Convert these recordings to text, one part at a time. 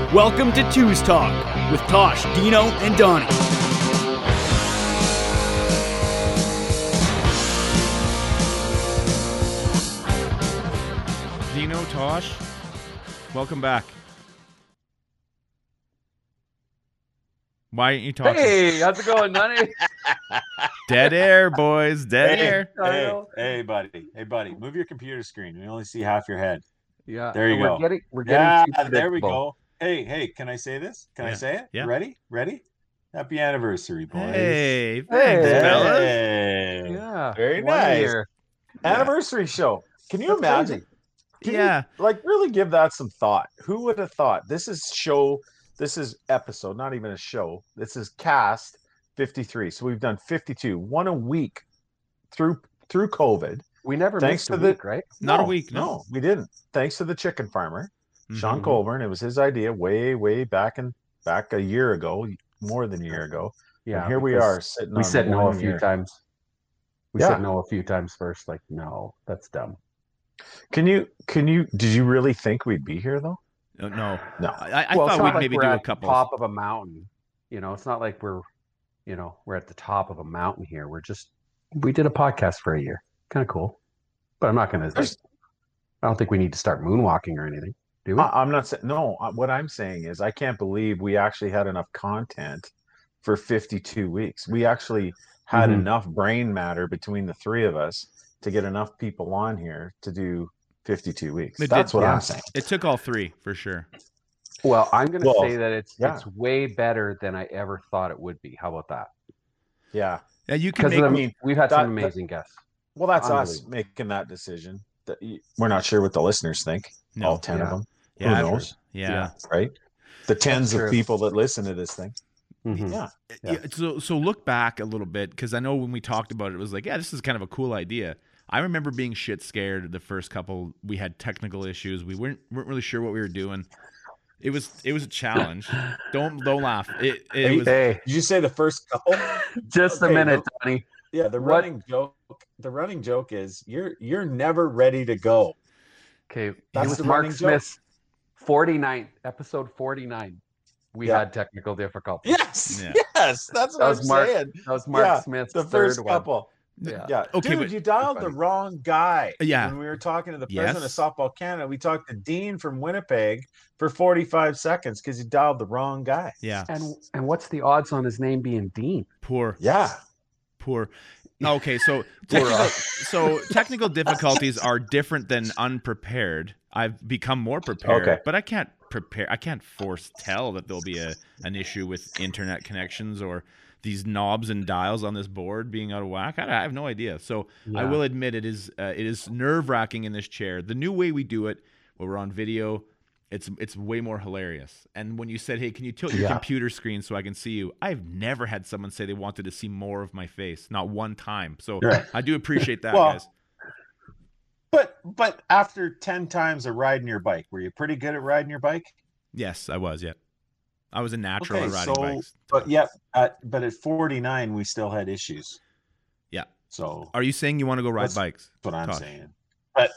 Welcome to Two's Talk with Tosh, Dino, and Donnie. Dino, Tosh, welcome back. Why aren't you talking? Hey, how's it going, Donnie? Dead air, boys. Dead air. Hey, buddy. Move your computer screen. We only see half your head. Yeah, There you go. We're getting too there we predictable. go. Hey, can I say this? Can I say it? Yeah. Ready? Happy anniversary, boys. Hey, thanks, Hey. fellas. Hey. Yeah, Very 1 nice. year. Anniversary show. Can you That's imagine? crazy. Yeah. Really give that some thought. Who would have thought? This is episode, not even a show. This is cast 53. So we've done 52, one a week through COVID. We never Thanks missed to a week, right? Not a week, no. No, we didn't. Thanks to the chicken farmer, Sean Mhm. Colburn. It was his idea way back a year ago, more than a year ago. Yeah. And here we because are sitting We on said no a 1 few year. times. We Yeah. said no a few times first. Like, no, that's dumb. Can you did you really think we'd be here though? No. No. I Well, it's thought not we'd like maybe we're do a at couple. the top of a mountain. You know, it's not like we're at the top of a mountain here. We did a podcast for a year. Kind of cool. But I'm not going to. I don't think we need to start moonwalking or anything. Do we? I'm not saying no. What I'm saying is I can't believe we actually had enough content for 52 weeks. We actually had Mhm. enough brain matter between the three of us to get enough people on here to do 52 weeks. It That's did, what yeah. I'm saying. It took all three for sure. Well, I'm going to Well, say that it's way better than I ever thought it would be. How about that? Yeah. Yeah, you can Because make. we've had some that- amazing guests. Well, that's us Unbelievable. making that decision. We're not sure what the listeners think. No. All 10 of Yeah. them. Yeah, Who knows? Yeah. Right? The tens of true. people that listen to this thing. Mhm. Yeah. Yeah. So look back a little bit, because I know when we talked about it, it was like, yeah, this is kind of a cool idea. I remember being shit scared the first couple. We had technical issues. We weren't really sure what we were doing. It was a challenge. Don't laugh. It was. Hey, Did you say the first couple? just a Okay, minute, Donnie. Yeah, the What- running joke is you're never ready to go. Okay, That's it was the Mark running joke. Smith's 49, episode 49. We Yeah. had technical difficulties. Yes. Yeah. Yes. That's what That I'm was Mark- saying. That was Mark Yeah, Smith's The third first one. couple. Yeah. Yeah. Okay, Dude, but- you dialed the funny. wrong guy. Yeah. When we were talking to the Yes. president of Softball Canada, we talked to Dean from Winnipeg for 45 seconds because he dialed the wrong guy. Yeah. And what's the odds on his name being Dean? Poor. Yeah. Okay, so technical difficulties are different than unprepared. I've become more prepared, Okay. but I can't force tell that there'll be an issue with internet connections or these knobs and dials on this board being out of whack. I have no idea. So I will admit it is nerve-wracking in this chair. The new way we do it, where we're on video, it's way more hilarious. And when you said, hey, can you tilt your computer screen so I can see you? I've never had someone say they wanted to see more of my face. Not one time. So Right. I do appreciate that, Well, guys. But after 10 times of riding your bike, were you pretty good at riding your bike? Yes, I was, yeah. I was a natural at Okay, riding so- bikes. But at 49, we still had issues. Yeah. So Are you saying you want to go ride That's- bikes? that's what I'm Tosh. saying. But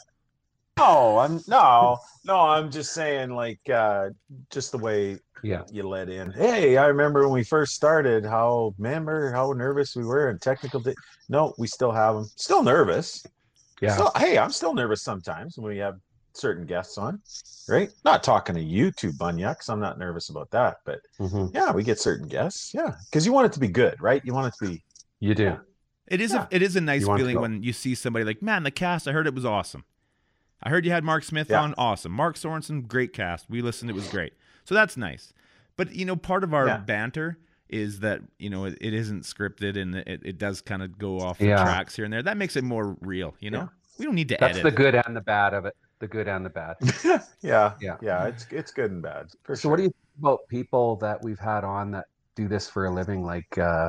I'm just saying, like, just the way Yeah. you let in. Hey, I remember when we first started, how nervous we were and technical. No, we still have them. Still nervous. Yeah. Hey, I'm still nervous sometimes when we have certain guests on, right? Not talking to you two bunyak, I'm not nervous about that. But Mhm. yeah, we get certain guests. Yeah, because you want it to be good, right? You want it to be. You do. Yeah. It is Yeah. it is a nice You want to feeling go. when you see somebody like, man, the cast, I heard it was awesome. I heard you had Mark Smith Yeah. on, awesome. Mark Sorensen, great cast. We listened, it was great. So that's nice. But, part of our Yeah. banter is that, it isn't scripted and it does kind of go off the Yeah. tracks here and there. That makes it more real, Yeah. We don't need to That's edit. the good and the bad of it. The good and the bad. Yeah. Yeah. It's good and bad. For So sure. what do you think about people that we've had on that do this for a living, like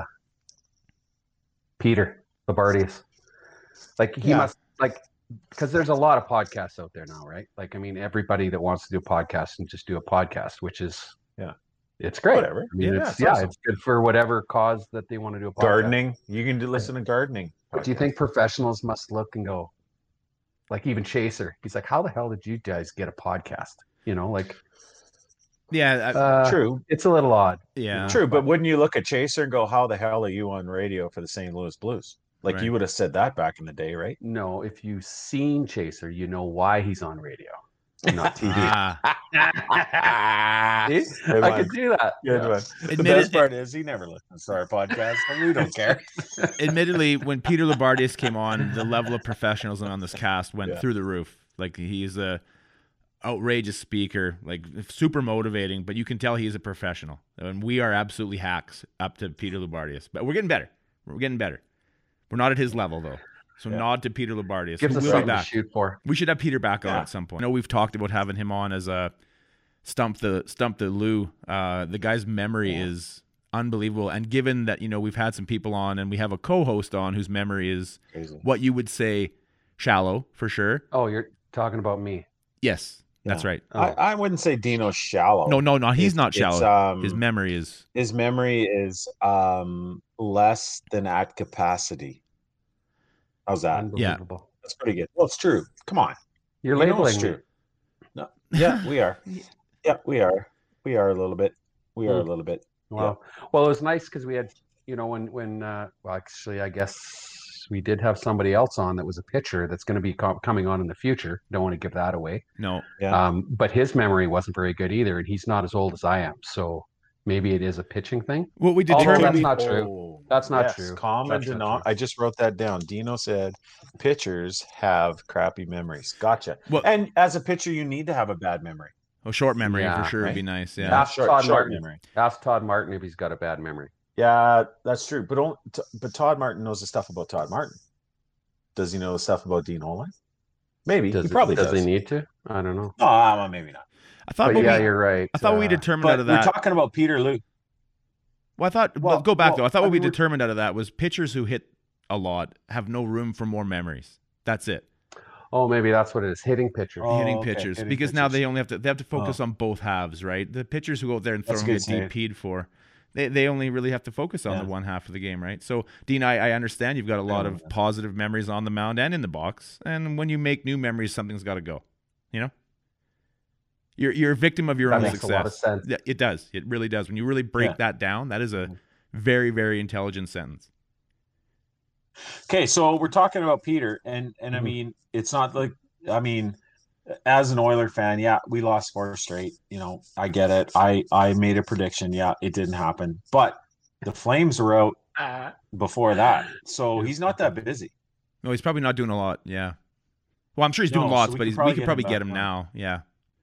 Peter Labardius? Like he Yeah. must because there's a lot of podcasts out there now, right? Like, I mean, everybody that wants to do a podcast and just do a podcast, which is it's great. Whatever. I mean, Yeah, it's it's awesome. it's good for whatever cause that they want to do a podcast. Gardening. You can listen to gardening. But do you think professionals must look and go, like even Chaser? He's like, how the hell did you guys get a podcast? Like Yeah, True. It's a little odd. yeah, True, but wouldn't you look at Chaser and go, "How the hell are you on radio for the St. Louis Blues?" Like Right. you would have said that back in the day, right? No, if you've seen Chaser, you know why he's on radio, not TV. See? Good I one. could do that. Good Yeah. one. The Admit best it- part is he never listens to our podcast, and we don't care. Admittedly, when Peter Loubardias came on, the level of professionalism on this cast went through the roof. Like, he's a outrageous speaker, like super motivating, but you can tell he's a professional. And we are absolutely hacks up to Peter Loubardias. But we're getting better. We're getting better. We're not at his level, though. So nod to Peter Loubardias. Gives us We'll be something to back. shoot for. We should have Peter back on at some point. I know we've talked about having him on as a Stump the Lou. The guy's memory is unbelievable. And given that, we've had some people on and we have a co-host on whose memory is what you would say shallow, for sure. Oh, you're talking about me. Yes, that's right. Oh. I wouldn't say Dino's shallow. No, he's not shallow. It's, his memory is less than at capacity. How's that? Unbelievable. That's pretty good. Well, it's true. Come on. You're You know labeling it's me. true. No. Yeah, we are. Yeah, we are. We are a little bit. We are a little bit. Well, it was nice because we had, when well, actually, I guess we did have somebody else on that was a pitcher that's going to be coming on in the future. Don't want to give that away. no. Yeah. But his memory wasn't very good either, and he's not as old as I am. So maybe it is a pitching thing. What we Although determined. that's not true. Oh, That's not yes, true. Common That's not denominator. true. I just wrote that down. Dino said pitchers have crappy memories. Gotcha. Well- And as a pitcher, you need to have a bad memory. Short memory Yeah, for sure would right. be nice. Yeah. Ask Todd Martin. memory. Ask Todd Martin if he's got a bad memory. Yeah, that's true. But Todd Martin knows the stuff about Todd Martin. Does he know the stuff about Dean Olin? Maybe. He probably does. Does he need to? I don't know. No, maybe not. I thought But what yeah, we, you're right. I thought we determined out But of we're that. talking about Peter Lou. Well, I thought. Well, go back though. I thought what we we're- determined out of that was pitchers who hit a lot have no room for more memories. That's it. Oh, maybe that's what it is. Hitting pitchers. Oh, Hitting okay, pitchers, hitting because now pitchers. they only have to focus on both halves, right? The pitchers who go out there and throw That's and good get saying. DP'd for, they only really have to focus on the one half of the game, right? So, Dean, I understand you've got a lot of positive memories on the mound and in the box, and when you make new memories, something's got to go. You're a victim of your That own makes success. a lot of sense. Yeah, it does. It really does. When you really break that down, that is a very, very intelligent sentence. Okay, so we're talking about Peter, and I mean, it's not like, I mean, as an Oiler fan, yeah, we lost 4 straight. I get it. I made a prediction. Yeah, it didn't happen, but the Flames were out before that, so he's not that busy. No, he's probably not doing a lot. Yeah. Well, I'm sure he's doing No, so lots, we but could we could probably back get him on. now. Yeah.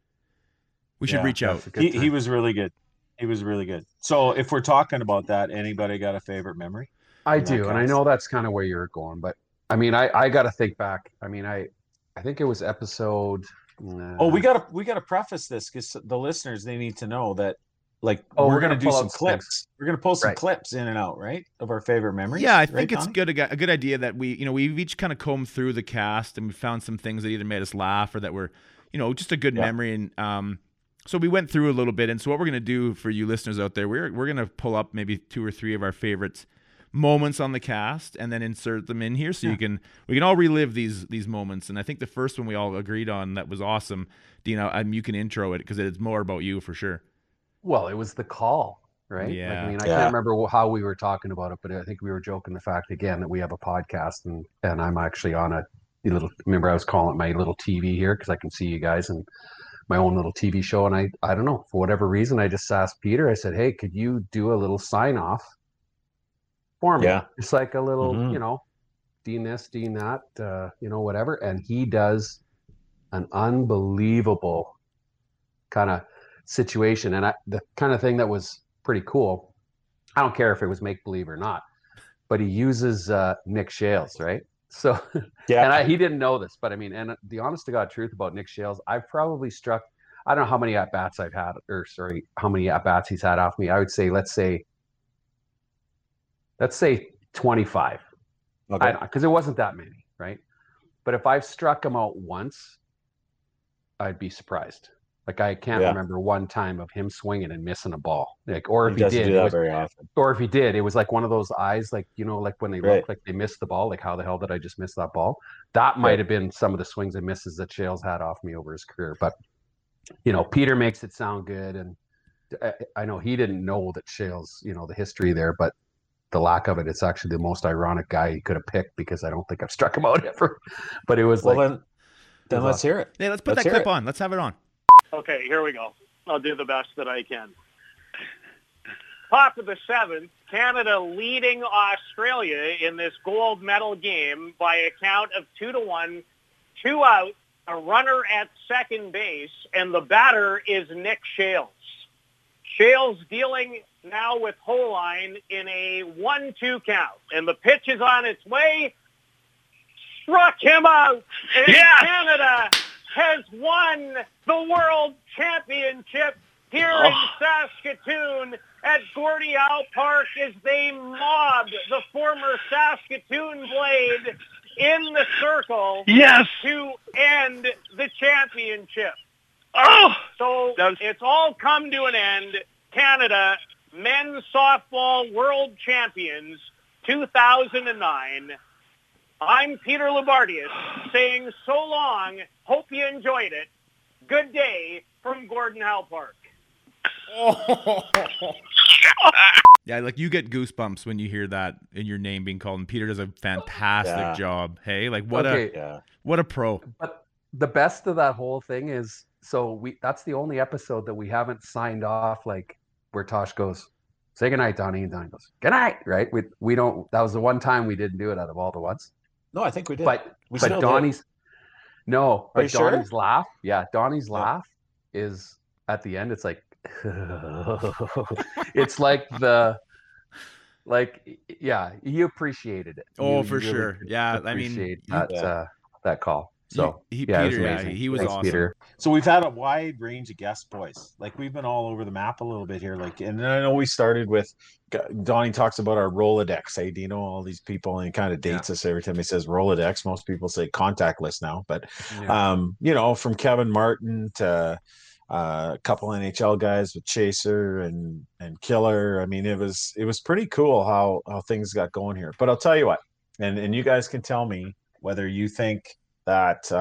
We should Yeah, reach out. That's a good He time. was really good. He was really good. So if we're talking about that, anybody got a favorite memory? I in that do, and I cast? know that's kind of where you're going, but I mean, I got to think back. I mean, I think it was episode. Oh, we gotta preface this because the listeners, they need to know that, like, Oh, we're we're gonna gonna do pull some out some clips. We're gonna pull some Right. clips in and out, right, of our favorite memories. Yeah, I right, think it's Donnie? a good idea that we've each kind of combed through the cast and we found some things that either made us laugh or that were, just a good memory. And so we went through a little bit. And so what we're gonna do for you listeners out there, we're gonna pull up maybe 2 or 3 of our favorites moments on the cast and then insert them in here so we can all relive these moments. And I think the first one we all agreed on that was awesome. Dino, you can intro it because it's more about you for sure. Well, it was the call, right? Yeah. Like, I mean, I Yeah. can't remember how we were talking about it, but I think we were joking the fact again that we have a podcast and I'm actually on a little. Remember, I was calling it my little TV here because I can see you guys and my own little TV show. And I don't know, for whatever reason, I just asked Peter. I said, "Hey, could you do a little sign off for me? Yeah. It's like a little, Mhm. Dean this, Dean that, whatever." And he does an unbelievable kind of situation. And the kind of thing that was pretty cool, I don't care if it was make believe or not, but he uses Nick Shales, right? So, Yeah. and he didn't know this, but I mean, and the honest to God truth about Nick Shales, I've probably struck, I don't know how many at bats I've had, how many at bats he's had off me. I would say, let's say 25. Okay. Because it wasn't that many, right? But if I've struck him out once, I'd be surprised. Like, I can't remember one time of him swinging and missing a ball. Like, or if He doesn't he did, do that very often. or if he did, it was like one of those eyes, like, like when they Right. look like they missed the ball, like, how the hell did I just miss that ball? That might have been some of the swings and misses that Shales had off me over his career. But, Peter makes it sound good. And I know he didn't know that Shales, the history there, but the lack of it, it's actually the most ironic guy he could have picked because I don't think I've struck him out ever. But it was then let's hear it. Yeah, let's put that clip on. Let's have it on. Okay, here we go. I'll do the best that I can. Top of the 7th, Canada leading Australia in this gold medal game by a count of 2-1, 2 out, a runner at second base, and the batter is Nick Shales. Shales dealing now with Holine in a 1-2 count, and the pitch is on its way. Struck him out, and Canada has won the World Championship here in Saskatoon at Gordie Howe Park as they mobbed the former Saskatoon Blade in the circle to end the championship. So it's all come to an end. Canada, men's softball world champions, 2009. I'm Peter Labardius saying so long. Hope you enjoyed it. Good day from Gordie Howe Park. Yeah, like you get goosebumps when you hear that in your name being called, and Peter does a fantastic job. Hey, like what a pro. But the best of that whole thing is, that's the only episode that we haven't signed off, like where Tosh goes, say goodnight, Donnie, and Donnie goes, good night, right? We don't, that was the one time we didn't do it out of all the ones. No, I think we did. But Donnie's, no, but Donnie's sure? laugh, Donnie's laugh is at the end, it's like, it's like he appreciated it. For sure. Yeah, I mean that call. So Peter, he was awesome. Peter. So we've had a wide range of guest boys. Like we've been all over the map a little bit here. Like, and I know we started with Donnie talks about our Rolodex. Hey, do you know all these people? And he kind of dates us every time he says Rolodex. Most people say contact list now, but from Kevin Martin to a couple NHL guys with Chaser and Killer. I mean, it was pretty cool how things got going here. But I'll tell you what, and you guys can tell me whether you think that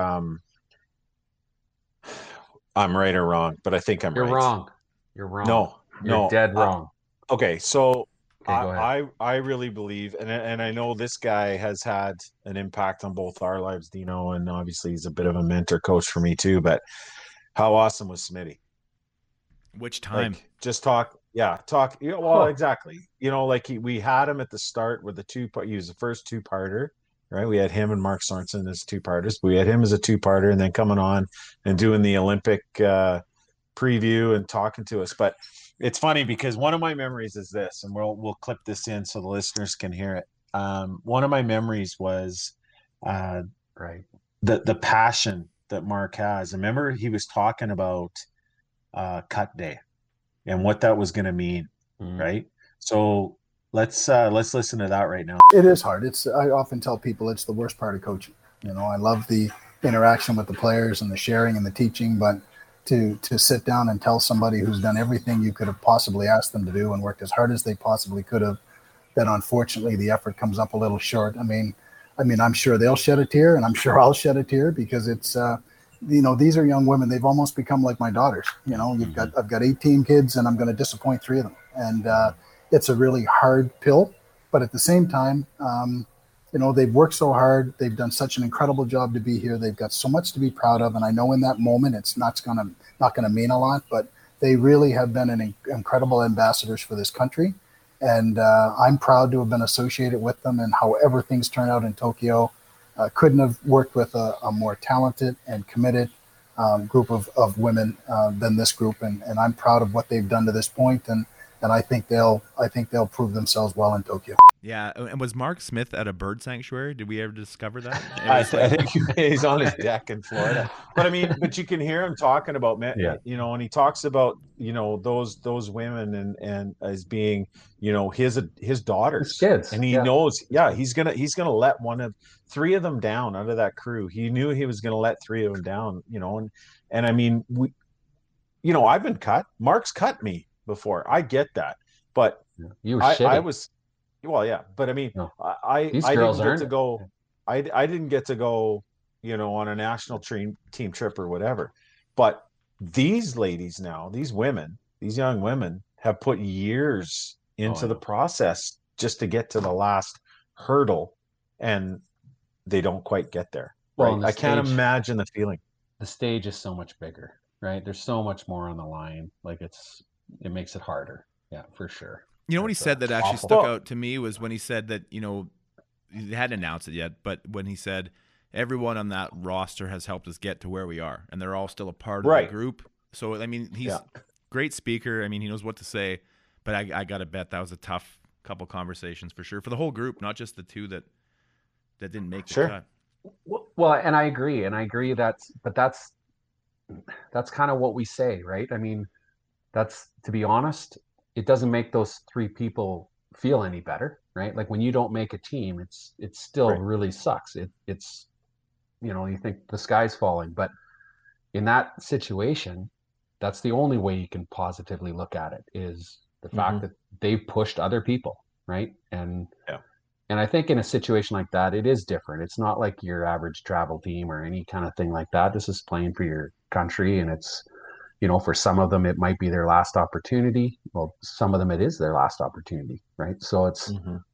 I'm right or wrong, but I think You're right. wrong. You're wrong. No, you're dead wrong. Okay, so go ahead. I really believe, and I know this guy has had an impact on both our lives, Dino, and obviously he's a bit of a mentor coach for me too. But how awesome was Smitty? Which time? Like, just talk. Well, exactly. We had him at the start with he was the first two-parter. Right, we had him and Mark Sorensen as two-parters. We had him as a two-parter, and then coming on and doing the Olympic preview and talking to us. But it's funny because one of my memories is this, and we'll clip this in so the listeners can hear it. One of my memories was the passion that Mark has. I remember he was talking about cut day and what that was going to mean, right? So let's listen to that right now. It is hard. I often tell people it's the worst part of coaching. I love the interaction with the players and the sharing and the teaching, but to sit down and tell somebody who's done everything you could have possibly asked them to do and worked as hard as they possibly could have, that unfortunately the effort comes up a little short. I mean, I'm sure they'll shed a tear, and I'm sure I'll shed a tear because it's these are young women. They've almost become like my daughters. I've got 18 kids, and I'm going to disappoint 3 of them, and it's a really hard pill, but at the same time, they've worked so hard. They've done such an incredible job to be here. They've got so much to be proud of. And I know in that moment, it's not going to mean a lot, but they really have been incredible ambassadors for this country. And I'm proud to have been associated with them. And however things turn out in Tokyo, couldn't have worked with a more talented and committed group of women than this group. And I'm proud of what they've done to this point. And I think they'll prove themselves well in Tokyo. Yeah, and was Mark Smith at a bird sanctuary? Did we ever discover that? I think he's on his deck in Florida. But you can hear him talking about, and he talks about, those women and as being, his daughters, his kids, and he knows, he's gonna let 3 of them down out of that crew. He knew he was gonna let 3 of them down, and I mean, I've been cut. Mark's cut me before. I get that, but I was. Well, yeah, but I mean, no. I didn't get to go. I didn't get to go, on a national team trip or whatever. But these ladies now, these women, these young women have put years into the process just to get to the last hurdle, and they don't quite get there. Right? I can't imagine the feeling. The stage is so much bigger, right? There's so much more on the line. Like it makes it harder. Yeah, for sure. You know what he said that actually stuck out to me was when he said that, you know, he hadn't announced it yet, but when he said everyone on that roster has helped us get to where we are, and they're all still a part of the group. So, I mean, he's a great speaker. I mean, he knows what to say, but I got to bet that was a tough couple conversations for sure for the whole group, not just the two that didn't make the cut. Well, and I agree that's kind of what we say, right? I mean, that's, to be honest, it doesn't make those three people feel any better, right? Like when you don't make a team, it still really sucks. It's, you know, you think the sky's falling, but in that situation, that's the only way you can positively look at it, is the fact that they've pushed other people, right? And I think in a situation like that, it is different. It's not like your average travel team or any kind of thing like that. This is playing for your country, and it's, you know, for some of them, it might be their last opportunity. Well, some of them, it is their last opportunity, right? So it's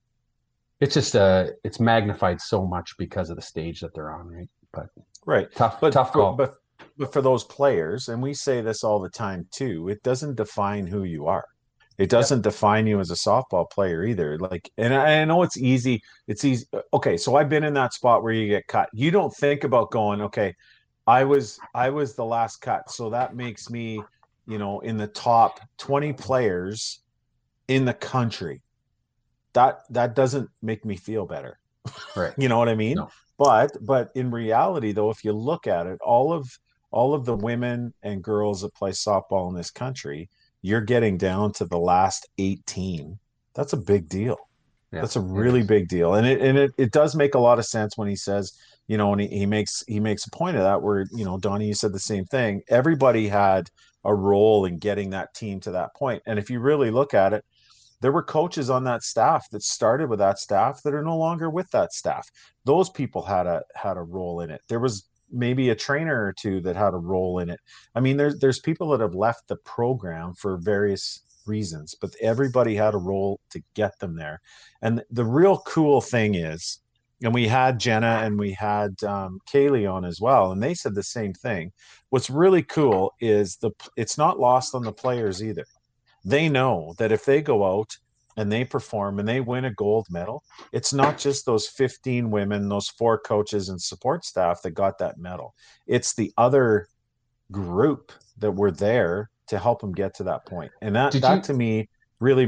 just it's magnified so much because of the stage that they're on, right? But tough call. But for those players, and we say this all the time too, it doesn't define who you are. It doesn't define you as a softball player either. Like, and I know it's easy. It's easy. Okay, so I've been in that spot where you get cut. You don't think about going, okay, I was the last cut, so that makes me, you know, in the top 20 players in the country. That doesn't make me feel better. Right. You know what I mean? No. But in reality, though, if you look at it, all of the women and girls that play softball in this country, you're getting down to the last 18. That's a big deal. Yeah, that's a really big deal. And it does make a lot of sense when he says, you know, and he makes a point of that, where, you know, Donnie, you said the same thing. Everybody had a role in getting that team to that point. And if you really look at it, there were coaches on that staff that started with that staff that are no longer with that staff. Those people had a role in it. There was maybe a trainer or two that had a role in it. I mean, there's people that have left the program for various reasons, but everybody had a role to get them there. And the real cool thing is, and we had Jenna and we had Kaylee on as well, and they said the same thing. What's really cool is it's not lost on the players either. They know that if they go out and they perform and they win a gold medal, it's not just those 15 women, those 4 coaches and support staff that got that medal. It's the other group that were there to help them get to that point. And that to me really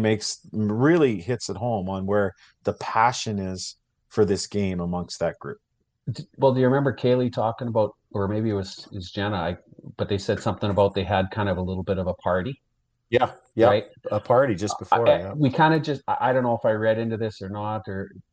hits it home on where the passion is for this game amongst that group. Well, do you remember Kaylee talking about, or maybe it was Jenna, but they said something about they had kind of a little bit of a party. Yeah. Right? A party just before. We kind of just, I don't know if I read into this or not,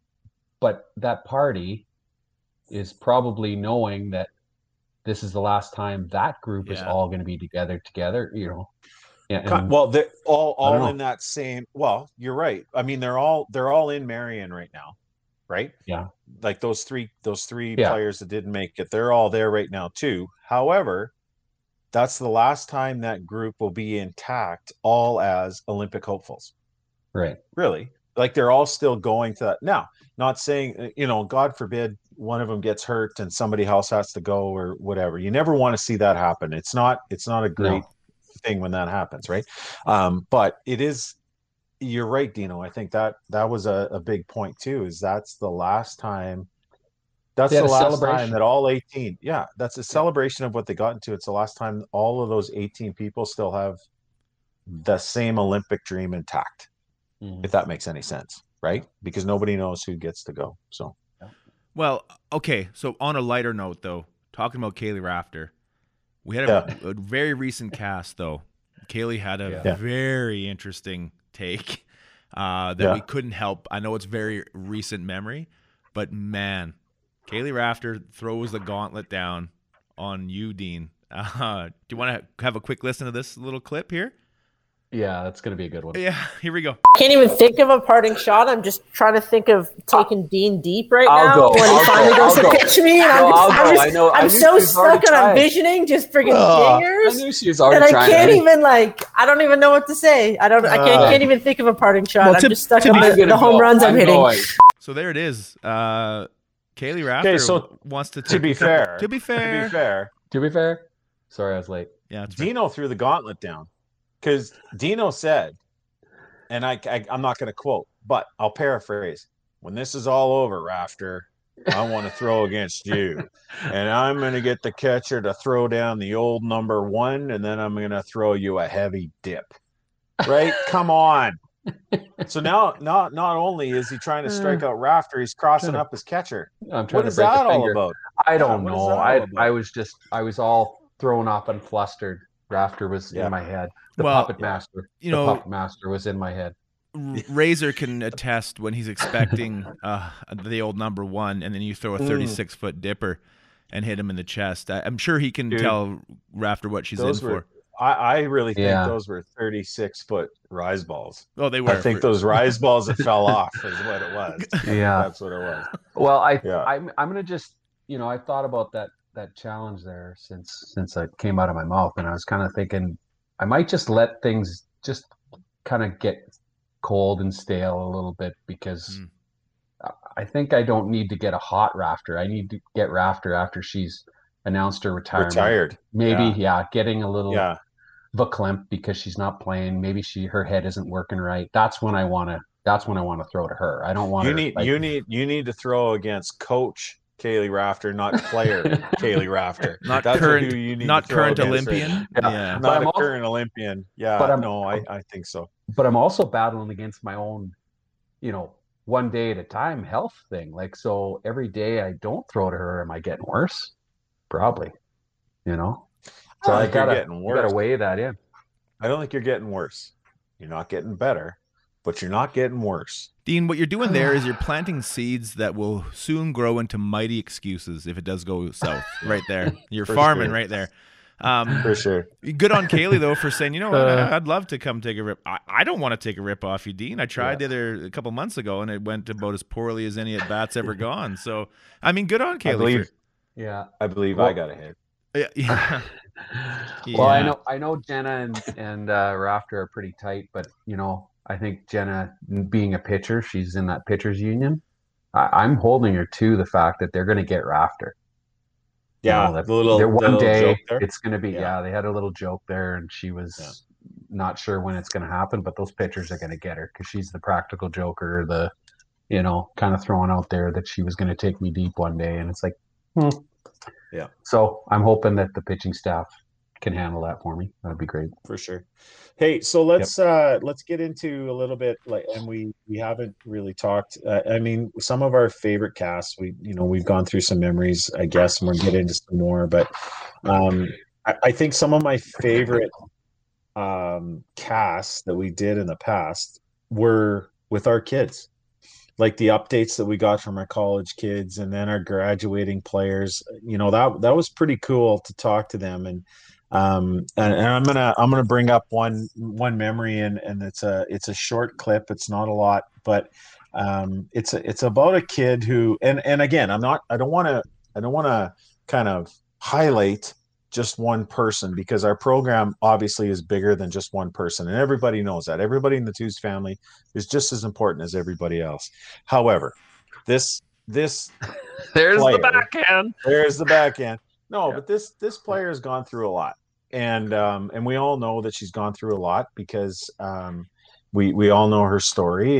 but that party is probably knowing that this is the last time that group is all going to be together, you know. And, well, they're all in that same. Well, you're right. I mean, they're all in Marion right now, right? Yeah. Like those three players that didn't make it, they're all there right now too. However, that's the last time that group will be intact, all as Olympic hopefuls. Right. Really. Like they're all still going to that. Now, not saying, you know, God forbid one of them gets hurt and somebody else has to go or whatever. You never want to see that happen. It's not a great thing when that happens, right? But it is, you're right, Dino. I think that was a big point too, is that's the last time. That's the last time that all 18, that's a celebration of what they got into. It's the last time all of those 18 people still have the same Olympic dream intact, if that makes any sense, right? Because nobody knows who gets to go. So, well, okay. So on a lighter note, though, talking about Kaylee Rafter, we had a very recent cast, though. Kaylee had a very interesting take that we couldn't help. I know it's very recent memory, but man, Kaylee Rafter throws the gauntlet down on you, Dean. Do you want to have a quick listen to this little clip here? Yeah, that's going to be a good one. Yeah, here we go. Can't even think of a parting shot. I'm just trying to think of taking Dean deep right now go. when he finally goes to pitch me. And I'm so stuck and I'm visioning just friggin' dingers. I knew she was already trying. And I can't even I don't even know what to say. I can't even think of a parting shot. Well, I'm just stuck on the home runs I'm hitting. So there it is. Kaylee Rafter wants to take to be fair. Sorry, I was late. Yeah, Dino threw the gauntlet down because Dino said, and I'm not going to quote, but I'll paraphrase. When this is all over, Rafter, I want to throw against you, and I'm going to get the catcher to throw down the old number 1, and then I'm going to throw you a heavy dip. Right? Come on. So now, not only is he trying to strike out Rafter, he's crossing up his catcher. What is that all about? I don't know. I was all thrown up and flustered. Rafter was in my head. The puppet master. The puppet master was in my head. Razor can attest when he's expecting the old number 1, and then you throw a 36-foot dipper and hit him in the chest. I'm sure he can tell Rafter what she's in for. I really think those were 36-foot rise balls. Oh, they were. I think those rise balls that fell off is what it was. Yeah, that's what it was. Well, I'm gonna just I thought about that challenge there since it came out of my mouth, and I was kind of thinking I might just let things just kind of get cold and stale a little bit because I think I don't need to get a hot Rafter. I need to get Rafter after she's announced her retirement. Retired. Maybe, getting a little verklempt because she's not playing. Maybe her head isn't working right. That's when I want to throw to her. I don't want you need to throw against coach Kaylee Rafter, not player Kaylee Rafter. Not That's current, who you need not to throw current against, Olympian. right? Yeah, not a current Olympian. Yeah, but I think so. But I'm also battling against my own, one day at a time health thing. Like, so every day I don't throw to her, am I getting worse? Probably, So I gotta weigh that in. I don't think you're getting worse. You're not getting better, but you're not getting worse. Dean, what you're doing there is you're planting seeds that will soon grow into mighty excuses if it does go south. Right there, you're farming right there. For sure. Good on Kaylee though for saying, I'd love to come take a rip. I don't want to take a rip off you, Dean. I tried a couple months ago and it went about as poorly as any at bats ever gone. So good on Kaylee. I believe I got a hit. Yeah. Well, I know Jenna and Rafter are pretty tight, but I think Jenna, being a pitcher, she's in that pitchers union. I'm holding her to the fact that they're going to get Rafter. Yeah, one day joke there. It's going to be. Yeah, they had a little joke there, and she was not sure when it's going to happen, but those pitchers are going to get her because she's the practical joker, the kind of throwing out there that she was going to take me deep one day, and it's like, yeah. So I'm hoping that the pitching staff can handle that for me. That'd be great for sure. Hey, so let's get into a little bit and we haven't really talked. Some of our favorite casts. We've gone through some memories, I guess, and we'll get into some more. But I think some of my favorite casts that we did in the past were with our kids, like the updates that we got from our college kids, and then our graduating players. That was pretty cool to talk to them and I'm gonna bring up one memory and it's a short clip. It's not a lot, but it's about a kid who and again I don't want to kind of highlight just one person because our program obviously is bigger than just one person, and everybody knows that. Everybody in the Tews family is just as important as everybody else. However, this there's player, the backhand. There's the backhand. No, but this player has gone through a lot. And we all know that she's gone through a lot because we all know her story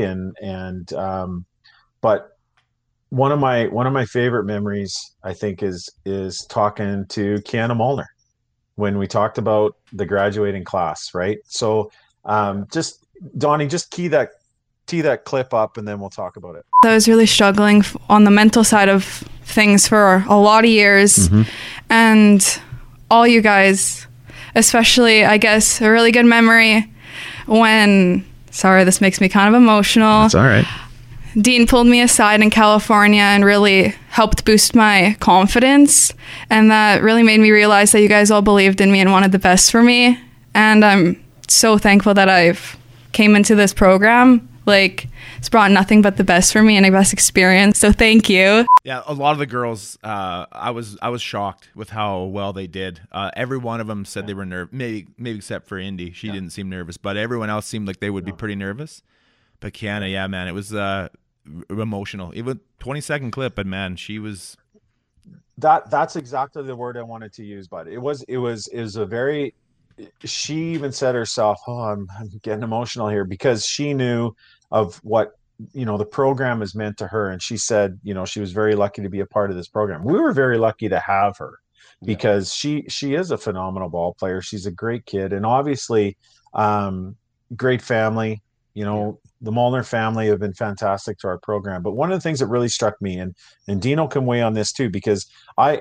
but one of my favorite memories I think is talking to Kiana Molnar when we talked about the graduating class, right? So just Donnie, just tee that clip up and then we'll talk about it. I was really struggling on the mental side of things for a lot of years, and all you guys, especially, I guess, a really good memory when, sorry, this makes me kind of emotional. That's all right. Dean pulled me aside in California and really helped boost my confidence. And that really made me realize that you guys all believed in me and wanted the best for me. And I'm so thankful that I've came into this program. Like, it's brought nothing but the best for me and a best experience. So thank you. Yeah, a lot of the girls, I was shocked with how well they did. Every one of them said they were nervous, maybe except for Indy. She didn't seem nervous, but everyone else seemed like they would be pretty nervous. But Kiana, yeah, man, it was emotional. Even 20-second clip, but man, she was. That's exactly the word I wanted to use, bud. It was a very. She even said herself, "Oh, I'm getting emotional here," because she knew of what the program is meant to her, and she said, she was very lucky to be a part of this program. We were very lucky to have her because she is a phenomenal ball player. She's a great kid, and obviously, great family. The Molnar family have been fantastic to our program. But one of the things that really struck me, and Dino can weigh on this too, because I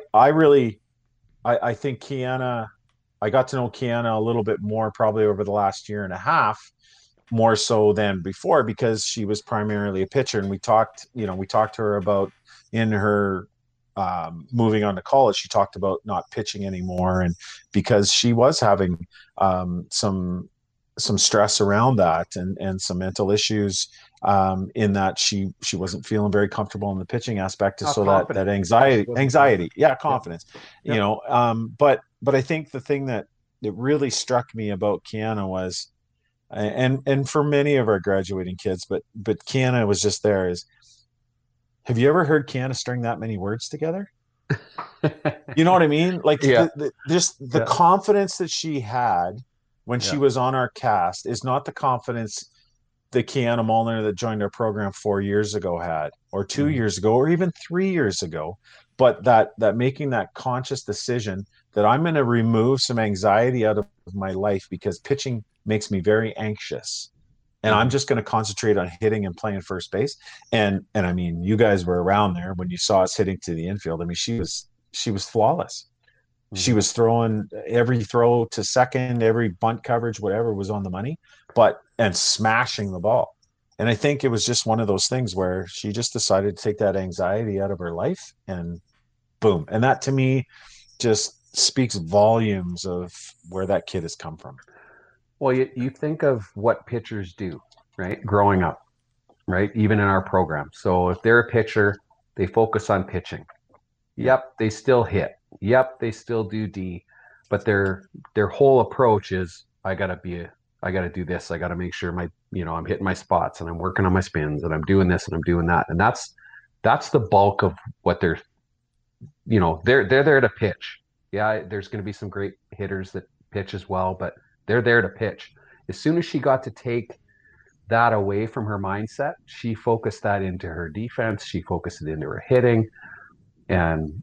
think Kiana. I got to know Kiana a little bit more probably over the last year and a half, more so than before, because she was primarily a pitcher. And we talked to her about in her moving on to college, she talked about not pitching anymore. And because she was having some stress around that and some mental issues in that she wasn't feeling very comfortable in the pitching aspect. So that anxiety. Yeah. Confidence, but I think the thing that really struck me about Kiana was, and for many of our graduating kids, but Kiana was just there, is, have you ever heard Kiana string that many words together? You know what I mean? Like the confidence that she had when she was on our cast is not the confidence that Kiana Molnar that joined our program 4 years ago had, or 2 years ago, or even 3 years ago. But that making that conscious decision that I'm going to remove some anxiety out of my life because pitching makes me very anxious. And I'm just going to concentrate on hitting and playing first base. And I mean, you guys were around there when you saw us hitting to the infield. I mean, she was flawless. She was throwing every throw to second, every bunt coverage, whatever was on the money, and smashing the ball. And I think it was just one of those things where she just decided to take that anxiety out of her life, and boom. And that to me just speaks volumes of where that kid has come from. Well, you think of what pitchers do, right? Growing up, right? Even in our program. So if they're a pitcher, they focus on pitching. Yep, they still hit. Yep, they still do D, but their whole approach is, I gotta do this. I gotta make sure I'm hitting my spots and I'm working on my spins and I'm doing this and I'm doing that. And that's the bulk of what they're there to pitch. Yeah, there's going to be some great hitters that pitch as well, but they're there to pitch. As soon as she got to take that away from her mindset, she focused that into her defense. She focused it into her hitting, and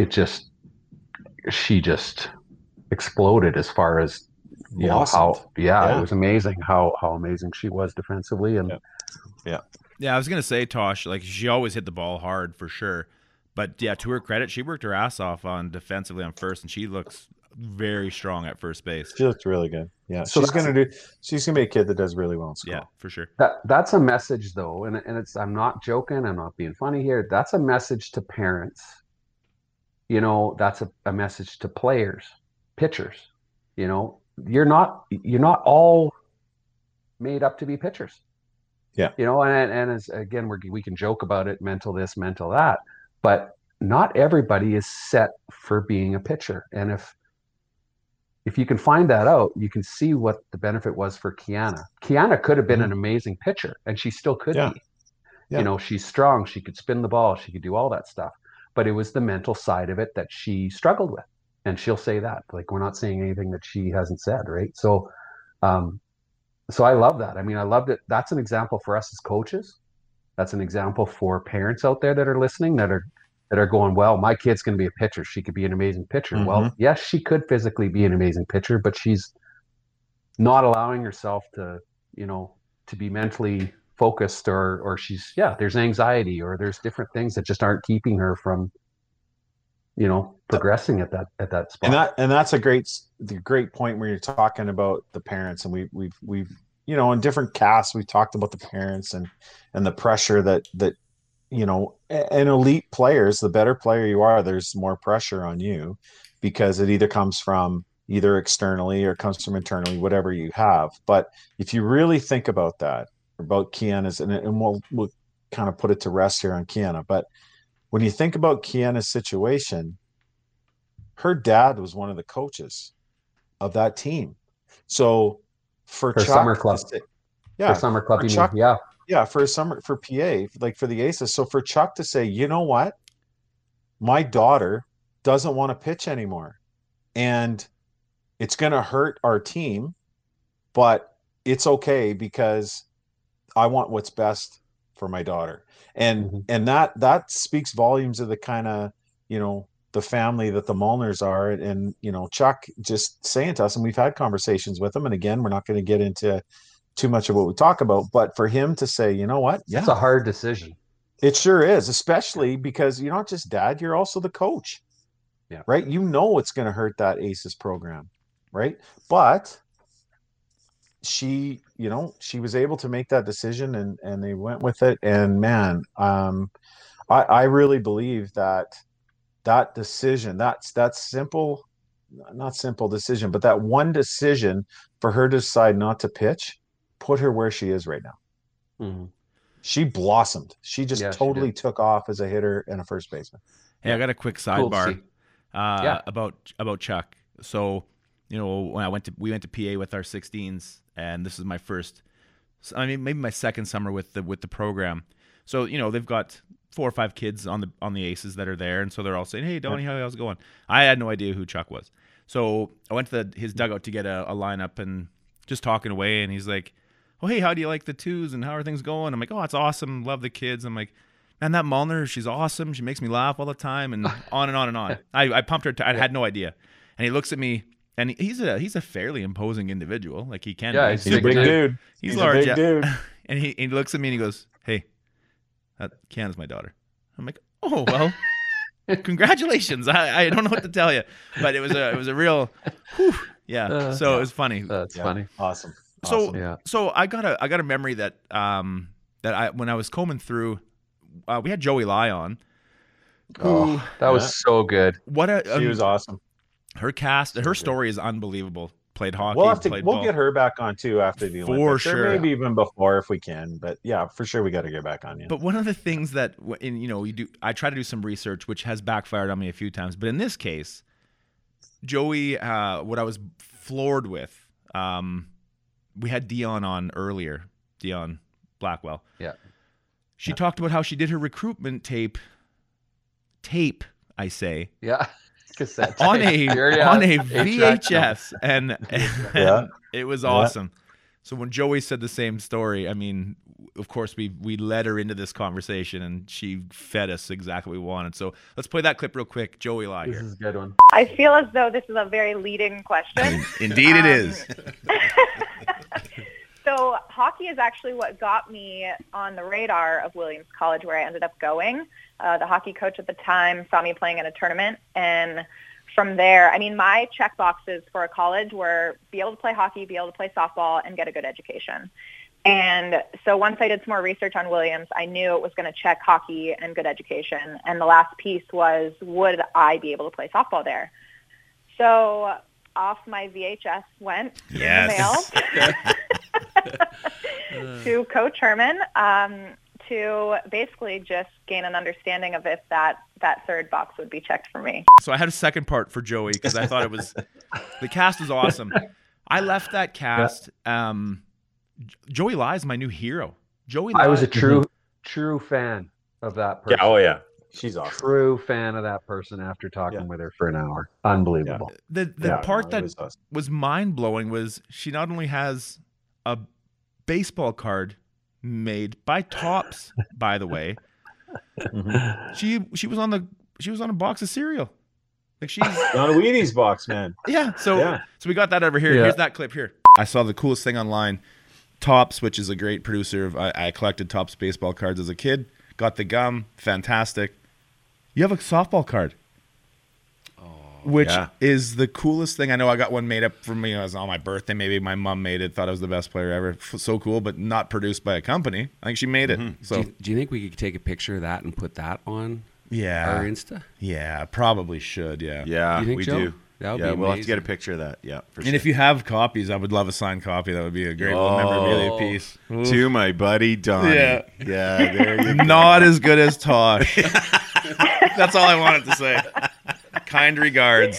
she just exploded as far as it was amazing how amazing she was defensively. And yeah, I was gonna say, Tosh, like, she always hit the ball hard for sure, but yeah, to her credit, she worked her ass off on defensively on first, and she looks very strong at first base. She looked really good. Yeah, so she's gonna be a kid that does really well in school. Yeah, for sure. That's a message though, and it's, I'm not joking, I'm not being funny here. That's a message to parents. That's a message to players, pitchers. You're not all made up to be pitchers. Yeah. And as again, we can joke about it, mental this, mental that, but not everybody is set for being a pitcher. And if you can find that out, you can see what the benefit was for Kiana. Kiana could have been an amazing pitcher, and she still could be. Yeah. She's strong. She could spin the ball. She could do all that stuff. But it was the mental side of it that she struggled with. And she'll say that. Like, we're not saying anything that she hasn't said, right? So I love that. I mean, I loved it. That's an example for us as coaches. That's an example for parents out there that are listening, that are going, well, my kid's going to be a pitcher. She could be an amazing pitcher. Mm-hmm. Well, yes, she could physically be an amazing pitcher, but she's not allowing herself to be mentally focused, or there's anxiety, or there's different things that just aren't keeping her from progressing at that spot. And that's a great point where you're talking about the parents, and we've in different casts we've talked about the parents and the pressure that and elite players, the better player you are, there's more pressure on you, because it either comes from either externally or comes from internally, whatever you have. But if you really think about that, about Kiana's, and we'll kind of put it to rest here on Kiana, but when you think about Kiana's situation, her dad was one of the coaches of that team. So for her Chuck summer club, for summer club, for Chuck, for PA, like for the Aces. So for Chuck to say, you know what, my daughter doesn't want to pitch anymore, and it's going to hurt our team, but it's okay because I want what's best for my daughter. And that speaks volumes of the kind of, the family that the Molnars are. And, Chuck just saying to us, and we've had conversations with him. And again, we're not going to get into too much of what we talk about, but for him to say, you know what? Yeah, it's a hard decision. It sure is, especially because you're not just dad, you're also the coach. Yeah. Right. It's going to hurt that Aces program. Right. But she was able to make that decision and they went with it. And man, I really believe that decision, that simple, not simple decision, but that one decision for her to decide not to pitch, put her where she is right now. Mm-hmm. She blossomed. She just totally took off as a hitter and a first baseman. Hey, I got a quick sidebar about Chuck. So, when we went to PA with our 16s, and this is my maybe my second summer with the program. So, they've got 4 or 5 kids on the Aces that are there, and so they're all saying, "Hey, Donnie, how's it going?" I had no idea who Chuck was. So I went to his dugout to get a lineup and just talking away, and he's like, "Oh, hey, how do you like the twos and how are things going?" I'm like, "Oh, it's awesome. Love the kids." I'm like, "Man, that Molnar, she's awesome. She makes me laugh all the time," and on and on and on. I pumped her. I had no idea. And he looks at me, and he's a fairly imposing individual. Like he can be. He's a big dude. He's large. A big dude. And he looks at me and he goes, "Hey, Kiana's my daughter." I'm like, "Oh, well, congratulations." I don't know what to tell you, but it was a real, yeah. So it was funny. That's funny. Awesome. So I got a memory that when I was combing through, we had Joey Lai on. That was so good. She was awesome. Her story is unbelievable. Played hockey. We'll get her back on too after the Olympics. For sure. Or maybe even before if we can. But yeah, for sure we got to get back on you. But one of the things that I try to do some research, which has backfired on me a few times. But in this case, Joey, what I was floored with, we had Dion on earlier, Dion Blackwell. Yeah. She talked about how she did her recruitment tape, I say. Yeah. Cassette on a VHS, and it was awesome. So when Joey said the same story, I mean, of course we led her into this conversation, and she fed us exactly what we wanted. So let's play that clip real quick. Joey Lai here. This is a good one. I feel as though this is a very leading question. Indeed, it is. So hockey is actually what got me on the radar of Williams College, where I ended up going. The hockey coach at the time saw me playing in a tournament, and from there, I mean, my check boxes for a college were be able to play hockey, be able to play softball, and get a good education. And so once I did some more research on Williams, I knew it was going to check hockey and good education. And the last piece was, would I be able to play softball there? So off my VHS went in the mail to Coach Herman to basically just gain an understanding of if that third box would be checked for me. So I had a second part for Joey because I thought the cast was awesome. I left that cast. Joey Lai is my new hero. Joey Lai. I was a true fan of that person. Yeah, yeah. She's awesome. True fan of that person after talking with her for an hour. Unbelievable. Yeah. The part that was mind-blowing was she not only has a baseball card made by Topps, by the way. She was on a box of cereal. Like she's on a Wheaties box, man. Yeah. So we got that over here. Here's that clip here. I saw the coolest thing online. Topps, which is a great producer of I collected Topps baseball cards as a kid. Got the gum, fantastic. You have a softball card. Which is the coolest thing. I know I got one made up for me. It was on my birthday. Maybe my mom made it. Thought I was the best player ever. So cool, but not produced by a company. I think she made it. So, do you think we could take a picture of that and put that on? Yeah. Our Insta? Yeah, probably should. Yeah. Yeah, we do. That would be we'll have to amazing. get a picture of that. Yeah, for And sure. if you have copies, I would love a signed copy. That would be a great little memorabilia piece. To my buddy Donnie. Yeah. Yeah, there you go. Not as good as Tosh. That's all I wanted to say. Kind regards.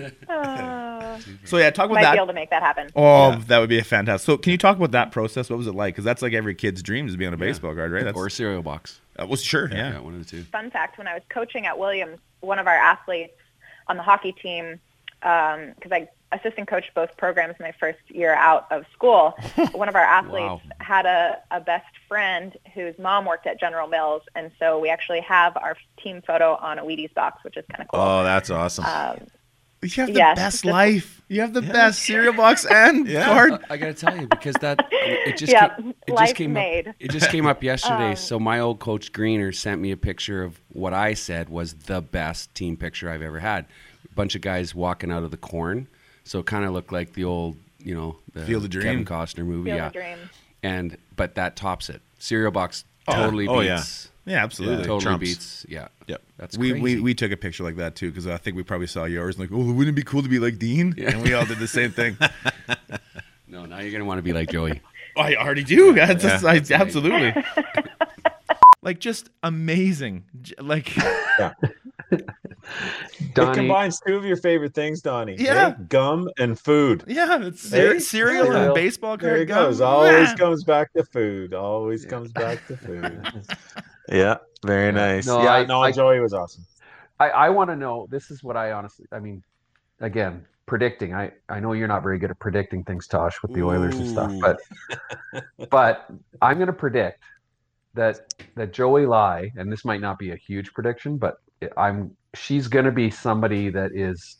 So yeah, talk about Might that. be able to make that happen. Oh, that would be a fantastic. So can you talk about that process? What was it like? Because that's like every kid's dream is being a baseball card, right? That's, Or a cereal box. well, sure, yeah. One of the two. Fun fact, when I was coaching at Williams, one of our athletes on the hockey team, because I assistant coached both programs my first year out of school, one of our athletes had a best friend whose mom worked at General Mills, and so we actually have our team photo on a Wheaties box, which is kind of cool. Oh, that's awesome. You have the best life. You have the best cereal box and card. I got to tell you, because it just came up. It just came up yesterday. So my old coach Greener sent me a picture of what I said was the best team picture I've ever had. A bunch of guys walking out of the corn. So it kind of looked like the old, the Field of Dream. Kevin Costner movie. Field of Dream. But that tops it. Cereal box totally beats. Yeah, absolutely. Totally Trumps. beats. Yeah. Yep. That's crazy. We took a picture like that too, because I think we probably saw yours. Like, oh, wouldn't it be cool to be like Dean? Yeah. And we all did the same thing. No, now you're gonna want to be like Joey. I already do. Absolutely. Like, just amazing. Like, Donnie, it combines two of your favorite things, Donnie. Yeah. Right? Gum and food. Yeah, it's cereal and baseball card. There it gum. goes. Always comes back to food. Always comes back to food. Yeah, very nice. No, Joey was awesome. I want to know, this is what again, predicting. I know you're not very good at predicting things, Tosh, with the Oilers and stuff, but I'm going to predict that Joey Lai, and this might not be a huge prediction, but she's going to be somebody that is,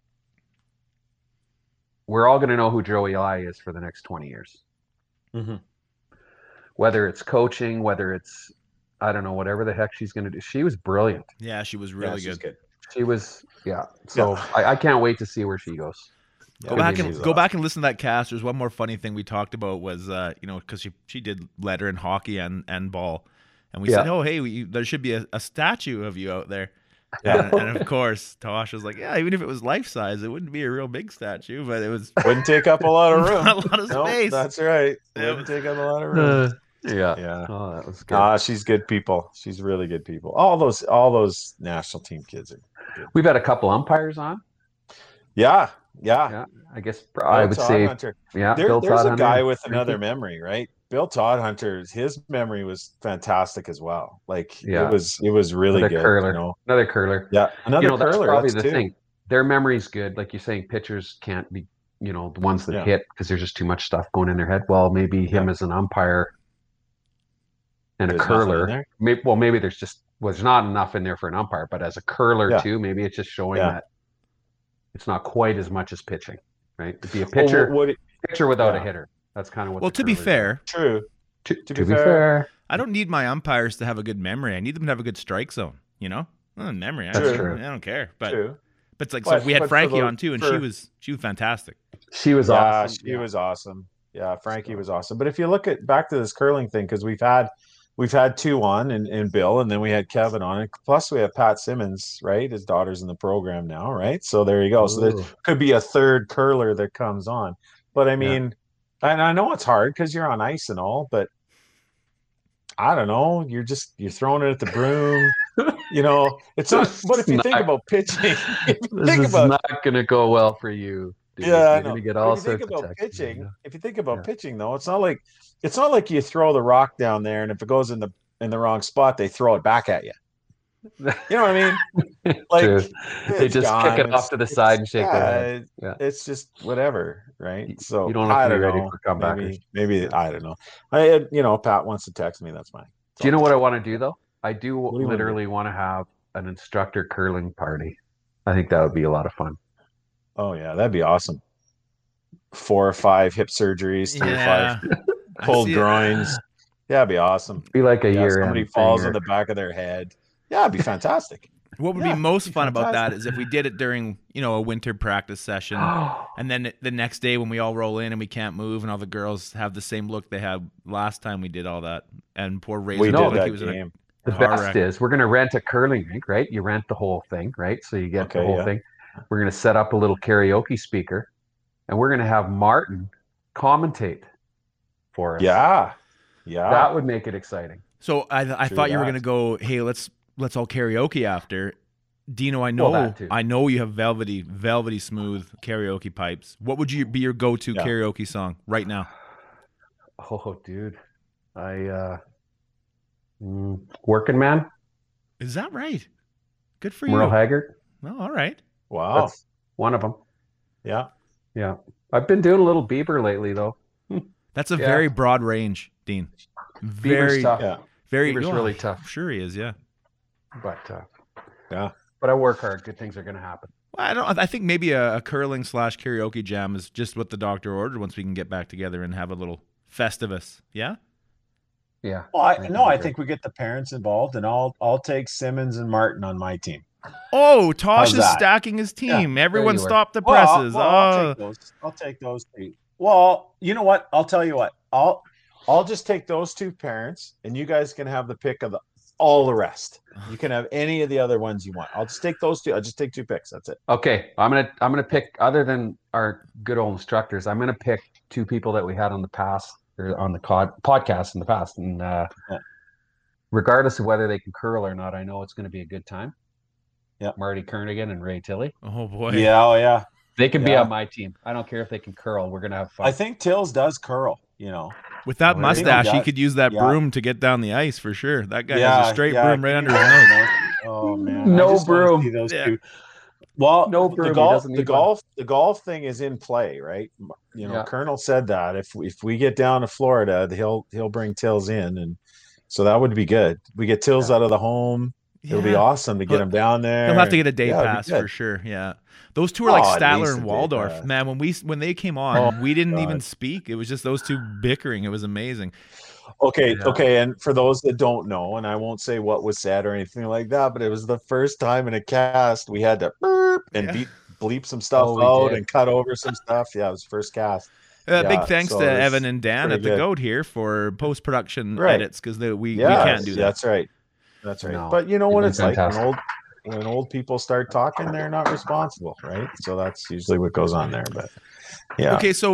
we're all going to know who Joey Lai is for the next 20 years. Mm-hmm. Whether it's coaching, whether it's, I don't know, whatever the heck she's going to do. She was brilliant. Yeah, she was really good. She was, So I can't wait to see where she goes. Go back and listen to that cast. There's one more funny thing we talked about was, because she did letter in hockey and ball. And we said, oh, hey, there should be a statue of you out there. Yeah. And of course, Tosh was like, yeah, even if it was life size, it wouldn't be a real big statue, but it wouldn't take up a lot of room. A lot of space. That's right. Wouldn't take up a lot of room. Yeah. Oh, that was good. She's good people. She's really good people. All those national team kids are good. We've had a couple umpires on. Yeah. I guess I would say Hunter. Yeah. There's a guy with another memory, right? Bill Todd Hunter, his memory was fantastic as well. Like it was really good. Another curler. Yeah. Another curler. That's probably the thing. Their memory's good. Like you're saying, pitchers can't be, the ones that hit because there's just too much stuff going in their head. Well, maybe him as an umpire and a curler. Maybe there's not enough in there for an umpire, but as a curler too, maybe it's just showing that it's not quite as much as pitching, right? To be a pitcher, pitcher without a hitter. That's kind of what. Well, to be fair, true. To be fair, I don't need my umpires to have a good memory. I need them to have a good strike zone. Memory. I don't care. But it's like so we had Frankie on too, and she was fantastic. She was awesome. She was awesome. Yeah, Frankie was awesome. But if you look back to this curling thing, because we've had two on and Bill, and then we had Kevin on, and plus we have Pat Simmons, right? His daughter's in the program now, right? So there you go. So there could be a third curler that comes on. But I mean, and I know it's hard because you're on ice and all, but I don't know. You're throwing it at the broom. It's not. But if you think about pitching, this is not going to go well for you. Dude. Yeah, you're going to get all sorts of pitching. If you think about pitching, though, it's not like you throw the rock down there, and if it goes in the wrong spot, they throw it back at you. You know what I mean? Like they just kick it off to the side and shake their head. Yeah. It's just whatever, right? So you don't have to be ready for comebackers. Maybe I don't know. Pat wants to text me. That's fine. Do you know what I want to do though? I do literally want to have an instructor curling party. I think that would be a lot of fun. Oh yeah, that'd be awesome. 4 or 5 hip surgeries, 3 or 5 pulled groins. Yeah, it'd be awesome. Be like a year. Somebody falls on the back of their head. Yeah, it'd be fantastic. What would be most fun about that is if we did it during, a winter practice session, and then the next day when we all roll in and we can't move, and all the girls have the same look they had last time we did all that, and poor Razor looked like he was in a The best is we're going to rent a curling rink, right? You rent the whole thing, right? So you get the whole thing. We're going to set up a little karaoke speaker, and we're going to have Martin commentate for us. Yeah. That would make it exciting. So I thought you were going to go, hey, let's all karaoke after. Dino, I know you have velvety smooth karaoke pipes. What would be your go-to karaoke song right now? Oh, dude. Working Man. Is that right? Good for you. Merle Haggard. Oh, all right. Wow. That's one of them. Yeah. I've been doing a little Bieber lately, though. That's a very broad range, Dean. Bieber's tough. Yeah. Bieber's really tough. Sure he is, yeah. But I work hard. Good things are going to happen. Well, I think maybe a curling / karaoke jam is just what the doctor ordered once we can get back together and have a little Festivus. Yeah? Yeah. Well, I think we get the parents involved, and I'll take Simmons and Martin on my team. Oh, Tosh is stacking his team. Yeah, everyone stop the presses. I'll take those two. Well, you know what? I'll tell you what. I'll just take those two parents, and you guys can have the pick of all the rest. You can have any of the other ones you want. I'll just take those two. I'll just take 2 picks. That's it. Okay. I'm gonna pick, other than our good old instructors, I'm gonna pick 2 people that we had on the past, or on the podcast in the past. And regardless of whether they can curl or not, I know it's gonna be a good time. Yeah. Marty Kernaghan and Ray Tilley. Oh boy. Yeah, oh yeah. They can be on my team. I don't care if they can curl. We're gonna have fun. I think Tills does curl, With that mustache, he could use that broom to get down the ice for sure. That guy has a straight broom right under his nose. Oh man, no broom. Those two. Well, no broom. The golf thing is in play, right? Colonel said that if we get down to Florida, he'll bring Tills in, and so that would be good. We get Tills out of the home. It'll be awesome to get him down there. He'll have to get a day pass for sure. Yeah. Those two are like Statler and Waldorf. Man, when they came on, we didn't even speak. It was just those two bickering. It was amazing. Okay. And for those that don't know, and I won't say what was said or anything like that, but it was the first time in a cast we had to burp and bleep some stuff out and cut over some stuff. Yeah, it was first cast. Big thanks to Evan and Dan at the Goat here for post-production edits, because we can't do that. That's right. That's right. No, but you know what it's fantastic. Like when old people start talking, they're not responsible, right? So that's usually what goes on there. But yeah. Okay, so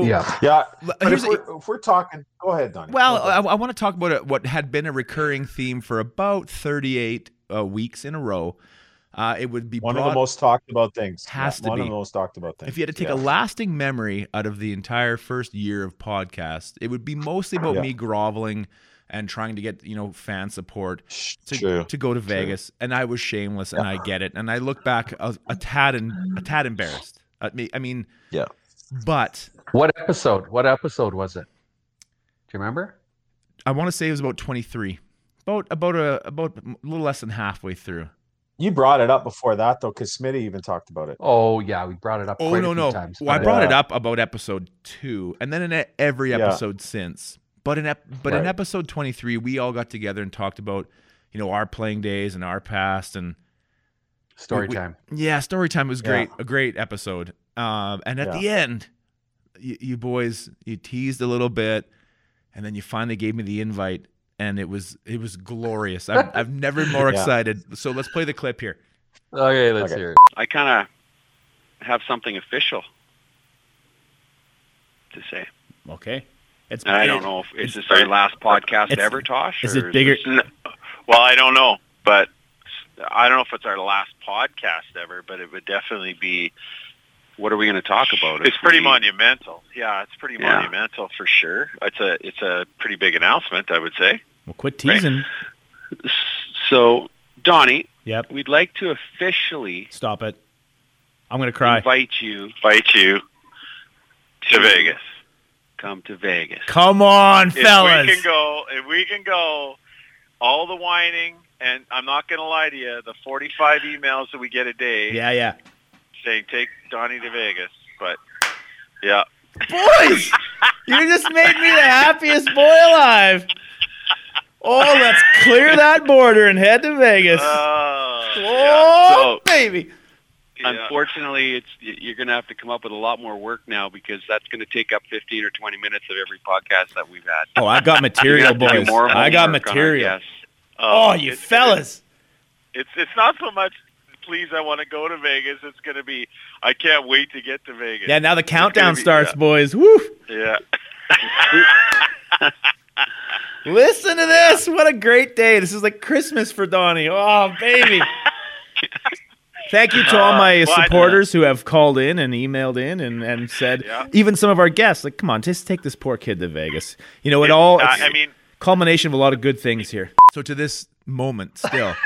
if we're talking, go ahead, Donnie. Well, I want to talk about what had been a recurring theme for about 38 weeks in a row. It would be one of the most talked about things. One of the most talked about things. If you had to take a lasting memory out of the entire first year of podcast, it would be mostly about me groveling and trying to get fan support to go to Vegas, and I was shameless, and I get it. And I look back a tad embarrassed at me. I mean, But what episode was it? Do you remember? I want to say it was about 23, about a little less than halfway through. You brought it up before that though, because Smitty even talked about it. Oh yeah, we brought it up. Quite a few times. Well, I brought it up about episode 2, and then in every episode since. But in episode 23, we all got together and talked about, our playing days and our past and story time. Yeah, story time was great. A great episode. And at the end, you boys, you teased a little bit, and then you finally gave me the invite, and it was glorious. I've never been more excited. So let's play the clip here. Okay, let's hear it. I kind of have something official to say. Okay. I don't know if is this our last podcast ever, Tosh? Is it bigger? Well, I don't know, but I don't know if it's our last podcast ever, but it would definitely be. What are we going to talk about? It's pretty monumental. Yeah, it's pretty monumental for sure. It's a pretty big announcement, I would say. Well, quit teasing. Right? So, Donnie, yep, we'd like to officially stop it. I'm going to cry. Invite you to Vegas. Come to Vegas. Come on, fellas. If we can go, all the whining, and I'm not going to lie to you, the 45 emails that we get a day. Yeah. Saying take Donnie to Vegas, but yeah. Boys, you just made me the happiest boy alive. Oh, let's clear that border and head to Vegas. Baby. Unfortunately, you're going to have to come up with a lot more work now, because that's going to take up 15 or 20 minutes of every podcast that we've had. Oh, I got material, boys. I got material. Yes. Oh, you fellas. It's not so much please, I want to go to Vegas. It's going to be, I can't wait to get to Vegas. Yeah, now the countdown starts, boys. Woo! Yeah. Listen to this. What a great day. This is like Christmas for Donnie. Oh, baby. Thank you to all my supporters who have called in and emailed in and said, even some of our guests, like, come on, just take this poor kid to Vegas. You know, it's culmination of a lot of good things here. So to this moment still,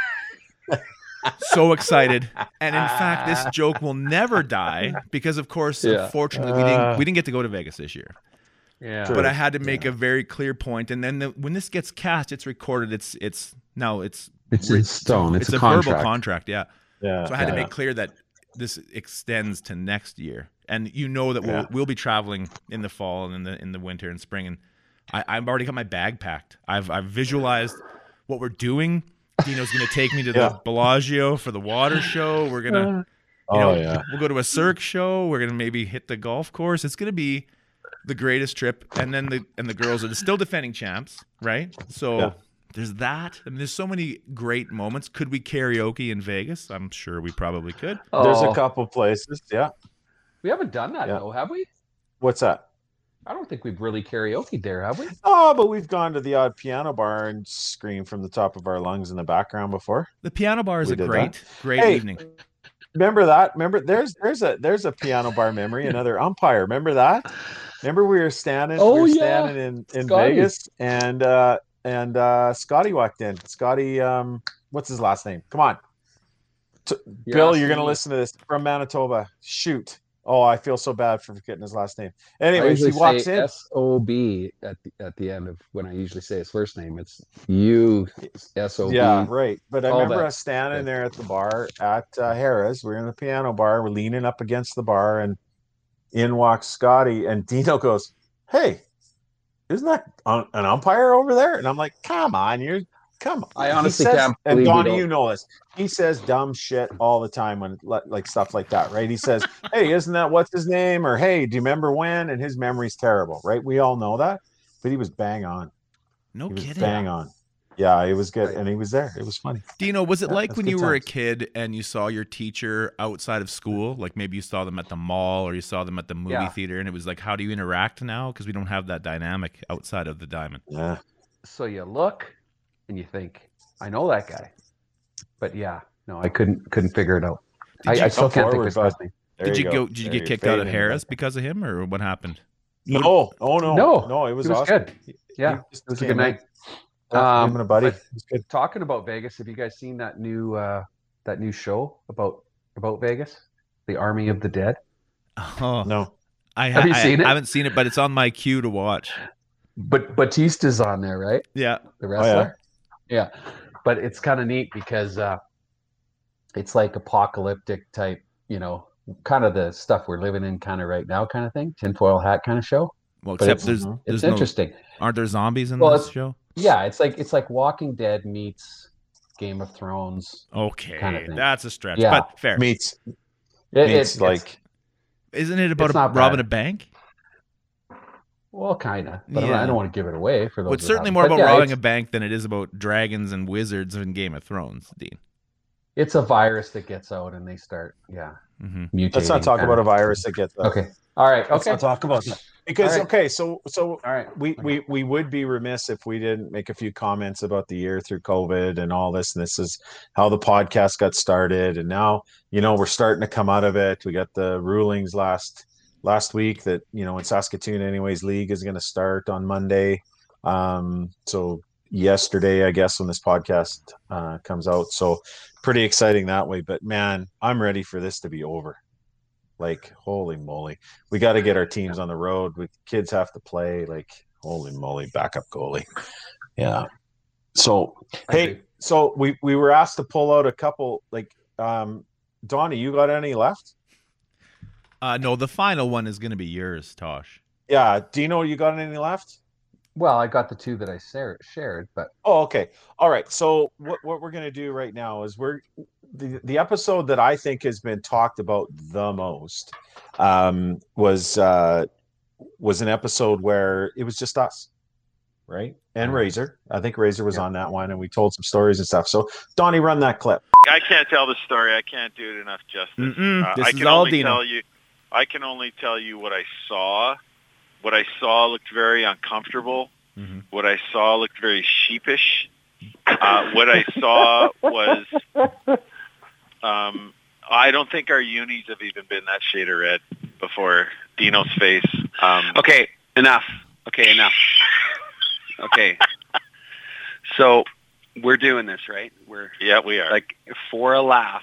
so excited. And in fact, this joke will never die because, of course, unfortunately, we didn't get to go to Vegas this year. Yeah. But I had to make a very clear point. And then when this gets cast, it's recorded. It's in stone. It's a contract. verbal contract. Yeah. Yeah. So I had to make clear that this extends to next year, and you know that we'll be traveling in the fall and in the winter and spring. And I've already got my bag packed. I've visualized what we're doing. Dino's going to take me to the Bellagio for the water show. We're gonna, we'll go to a Cirque show. We're gonna maybe hit the golf course. It's gonna be the greatest trip. And then the girls are still defending champs, right? So. Yeah. There's that. I mean, there's so many great moments. Could we karaoke in Vegas? I'm sure we probably could. There's a couple places. Yeah. We haven't done that though, have we? What's that? I don't think we've really karaoke'd there, have we? Oh, but we've gone to the odd piano bar and screamed from the top of our lungs in the background before. The piano bar is a great evening. Remember that? Remember there's a piano bar memory, another umpire. Remember that? Remember we were standing in Vegas and Scotty walked in. Scotty, what's his last name? Come on. Bill, you're going to listen to this. From Manitoba. Shoot. Oh, I feel so bad for forgetting his last name. Anyways, he walks in. S-O-B at the end of when I usually say his first name. It's U-S-O-B. Yeah, right. But I remember us standing there at the bar at Harrah's. We're in the piano bar. We're leaning up against the bar, and in walks Scotty, and Dino goes, "Hey, isn't that an umpire over there?" And I'm like, come on. I honestly can't believe. And Donnie, you know this. He says dumb shit all the time when like stuff like that, right? He says, "Hey, isn't that what's his name?" Or, "Hey, do you remember when?" And his memory's terrible, right? We all know that, but he was bang on. No kidding. Bang on. Yeah, it was good, and he was there. It was funny. Dino, was it like when you were a kid and you saw your teacher outside of school? Like maybe you saw them at the mall or you saw them at the movie theater, and it was like, how do you interact now? Because we don't have that dynamic outside of the diamond. Yeah. So you look and you think, I know that guy, but I couldn't figure it out. I still can't think of his last name. Did you get kicked out of Harrah's because of him, or what happened? No. No. It was awesome. Good. Yeah, it was a good night. Him and a buddy. Talking about Vegas, have you guys seen that new show about Vegas, The Army of the Dead? Oh no, have you seen it? I haven't seen it, but it's on my queue to watch. But Batista's on there, right? Yeah, the wrestler. Yeah, but it's kind of neat because it's like apocalyptic type, kind of the stuff we're living in kind of right now kind of thing, tinfoil hat kind of show. Well, except it's interesting. Aren't there zombies in this show? Yeah, it's like Walking Dead meets Game of Thrones. Okay, kind of thing. That's a stretch, but fair. Meets like, isn't it about robbing a bank? Well, kind of, but I don't want to give it away for those. Well, it's certainly more about robbing a bank than it is about dragons and wizards in Game of Thrones, Dean. It's a virus that gets out, and they start, mutating. Let's not talk about a virus that gets out. Okay. All right. Okay. Let's not talk about that. Because so all right, we would be remiss if we didn't make a few comments about the year through COVID and all this. And this is how the podcast got started, and now we're starting to come out of it. We got the rulings last week that in Saskatoon, anyways, league is going to start on Monday. So yesterday, I guess, when this podcast comes out, so pretty exciting that way. But man, I'm ready for this to be over. Like, holy moly, we got to get our teams on the road. Kids have to play. Like, holy moly, backup goalie. Yeah. So, hey, so we were asked to pull out a couple. Like, Donnie, you got any left? No, the final one is going to be yours, Tosh. Yeah, Dino, you got any left? Well, I got the two that I shared, but okay, all right. So what we're going to do right now is the episode that I think has been talked about the most was an episode where it was just us. right? And Razor. I think Razor was on that one, and we told some stories and stuff. So, Donnie, run that clip. I can't tell the story. I can't do it enough justice. This is all Dino. I can only tell you what I saw. What I saw looked very uncomfortable. Mm-hmm. What I saw looked very sheepish. What I saw was, I don't think our unis have even been that shade of red before Dino's face. Okay, enough. Okay, enough. Okay. So we're doing this, right? Yeah, we are. Like, for a laugh.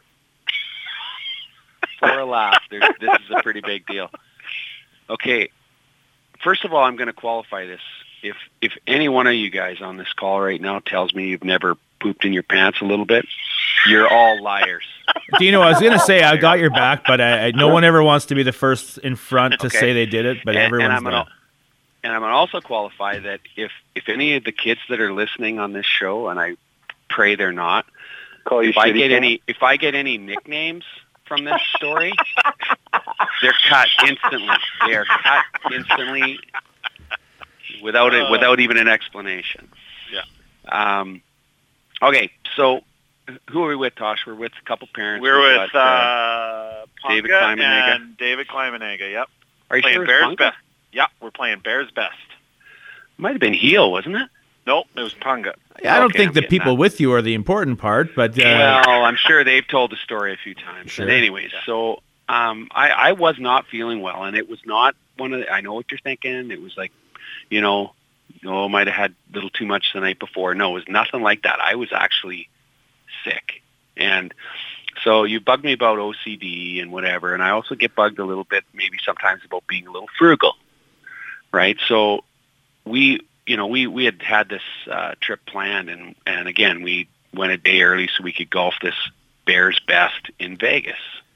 This is a pretty big deal. Okay. First of all, I'm going to qualify this. If any one of you guys on this call right now tells me you've never pooped in your pants a little bit, you're all liars. Dino, I was going to say I got your back, but no one ever wants to be the first in front to say they did it, but everyone's done. And I'm going to also qualify that if any of the kids that are listening on this show, and I pray they're not, if I get any nicknames from this story, they're cut instantly. They are cut instantly without even an explanation. Yeah. Okay, so who are we with, Tosh? We're with a couple parents. We're with David Klimenega and David Klimenega. Yep. Are you playing sure Bears Punga? Best? Yeah, we're playing Bears Best. Might have been heel, wasn't it? Nope, it was Punga. I don't think the people with you are the important part, but well, I'm sure they've told the story a few times. Sure. But anyways, so I was not feeling well, and it was not one of the, I know what you're thinking. It was like, might have had a little too much the night before. No, it was nothing like that. I was actually sick, and so you bugged me about OCD and whatever, and I also get bugged a little bit, maybe sometimes, about being a little frugal, right? So we had this trip planned, and again, we went a day early so we could golf this Bears Best in Vegas.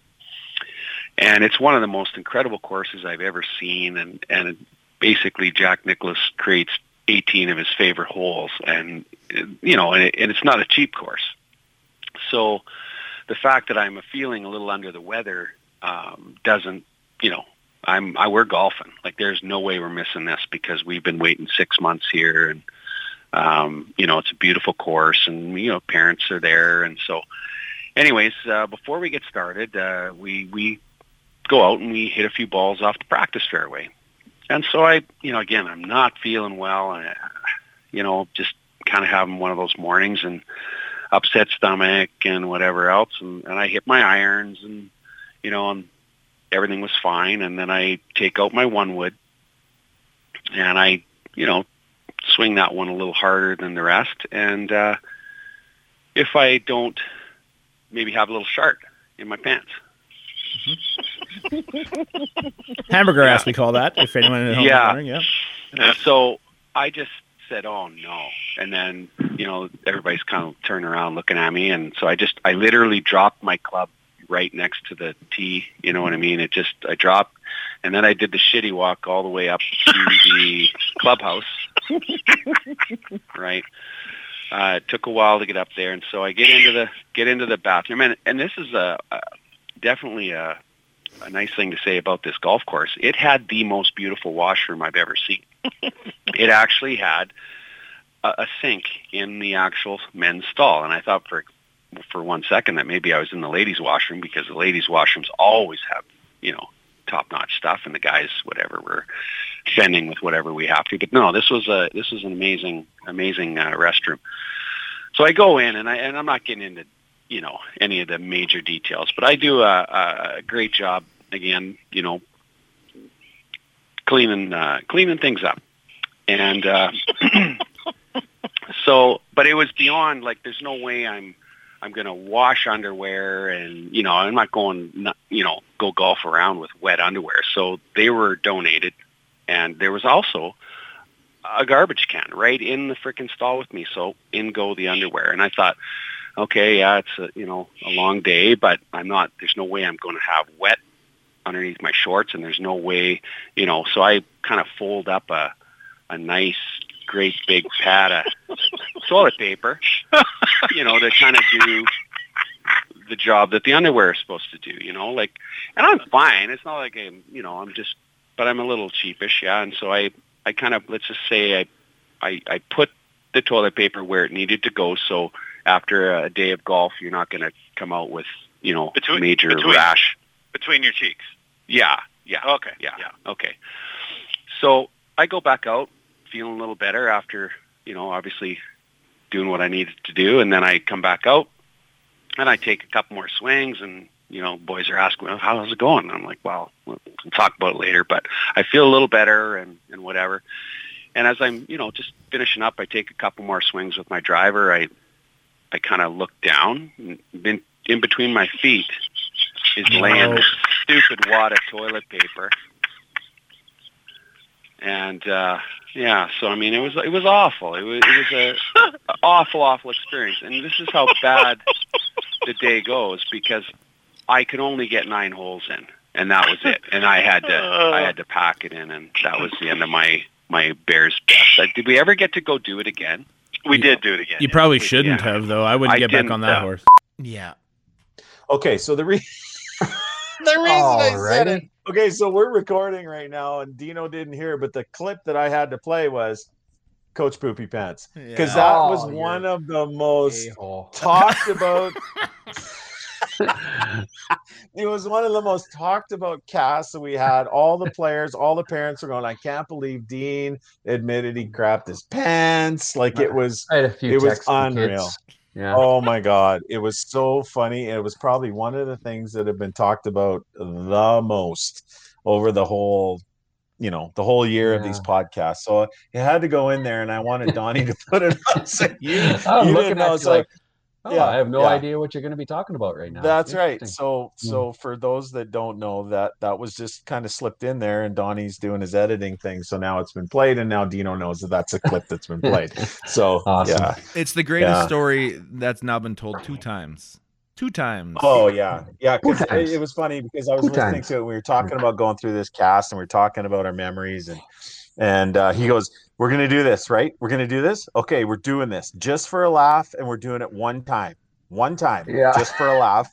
And it's one of the most incredible courses I've ever seen, and basically Jack Nicklaus creates 18 of his favorite holes, and it's not a cheap course. So the fact that I'm feeling a little under the weather doesn't, we're golfing. Like, there's no way we're missing this because we've been waiting 6 months here, and it's a beautiful course, and parents are there, and so anyways, before we get started, we go out and we hit a few balls off the practice fairway. And so again, I'm not feeling well, and just kind of having one of those mornings and upset stomach and whatever else, and I hit my irons, and and everything was fine. And then I take out my 1-wood, and I swing that one a little harder than the rest, and if I don't maybe have a little shark in my pants. Hamburger ass, we call that, if anyone at home is wondering. Yeah. So I just said, oh no. And then, everybody's kind of turning around looking at me. And so I literally dropped my club right next to the tee. You know what I mean? I dropped, and then I did the shitty walk all the way up to the clubhouse. Right. It took a while to get up there. And so I get into the bathroom, and this is definitely a nice thing to say about this golf course. It had the most beautiful washroom I've ever seen. It actually had a sink in the actual men's stall, and I thought for 1 second that maybe I was in the ladies' washroom, because the ladies' washrooms always have top-notch stuff, and the guys, whatever, were fending with whatever we have to. But no, this was an amazing restroom. So I go in, and I'm not getting into any of the major details, but I do a great job, again, cleaning things up. And so, but it was beyond, like, there's no way I'm going to wash underwear, and, I'm not going, go golf around with wet underwear. So they were donated, and there was also a garbage can right in the frickin' stall with me. So in go the underwear. And I thought, okay, yeah, it's a long day, but there's no way I'm going to have wet underneath my shorts, and there's no way, so I kind of fold up a nice, great big pad of toilet paper, to kind of do the job that the underwear is supposed to do, and I'm fine. It's not like but I'm a little cheapish. Yeah. And so I kind of, let's just say I I put the toilet paper where it needed to go. So after a day of golf, you're not going to come out with, major rash. Between your cheeks. Yeah. Okay. Yeah. Okay. So I go back out feeling a little better after, obviously doing what I needed to do. And then I come back out and I take a couple more swings and, boys are asking, well, how's it going? And I'm like, well, we'll talk about it later, but I feel a little better and whatever. And as I'm, just finishing up, I take a couple more swings with my driver. I kind of look down, and in between my feet is laying this stupid wad of toilet paper. And so I mean, it was awful. It was a awful experience. And this is how bad the day goes, because I could only get 9 holes in, and that was it. And I had to pack it in, and that was the end of my Bears best. Did we ever get to go do it again? We did do it again. You probably shouldn't have, though. I wouldn't get back on that horse. Yeah. Okay, so the reason I said it. Okay, so we're recording right now, and Dino didn't hear, but the clip that I had to play was Coach Poopy Pants, because that was one of the most talked about. It was one of the most talked about casts that we had. All the players, all the parents were going, I can't believe Dean admitted he crapped his pants. Like it was, I had a few it was texts from unreal. kids. Yeah. Oh my God. It was so funny. It was probably one of the things that have been talked about the most over the whole, the whole year of these podcasts. So it had to go in there, and I wanted Donnie to put it on. So you didn't know. It's like, I have no idea what you're going to be talking about right now. That's right. So for those that don't know, that was just kind of slipped in there, and Donnie's doing his editing thing. So now it's been played, and now Dino knows that that's a clip that's been played. So awesome. Yeah, it's the greatest story that's now been told 2 times. 2 times. Oh yeah. Because it was funny because I was listening to it. We were talking about going through this cast, and we are talking about our memories, and he goes, we're going to do this, right? We're going to do this. Okay. We're doing this just for a laugh. And we're doing it one time, just for a laugh.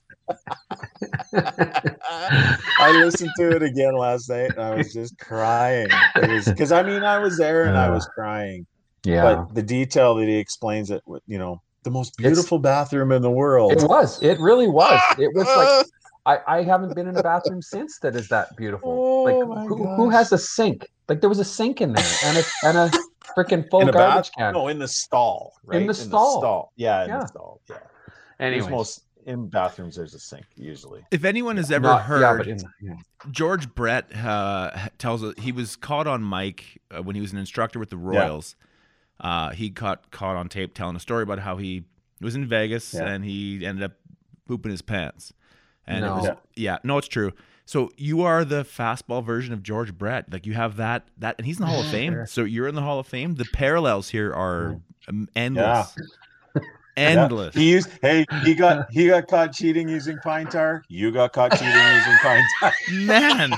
I listened to it again last night, and I was just crying. It was because I was there and I was crying. Yeah. But the detail that he explains it with, the most beautiful bathroom in the world. It really was. It was like, I haven't been in a bathroom since that is that beautiful. Who has a sink? Like there was a sink in there and a freaking full garbage can. No, in the stall. Right? In the stall. Yeah, in the stall. Yeah. Anyway, in bathrooms there's a sink usually. If anyone has ever heard, George Brett tells us he was caught on mic when he was an instructor with the Royals. Yeah. He caught on tape telling a story about how he was in Vegas and he ended up pooping his pants. And it's true. So you are the fastball version of George Brett. Like you have that, and he's in the Hall of Fame. So you're in the Hall of Fame. The parallels here are endless. Yeah. Endless. Yeah. He got caught cheating using pine tar. You got caught cheating using pine tar. Man.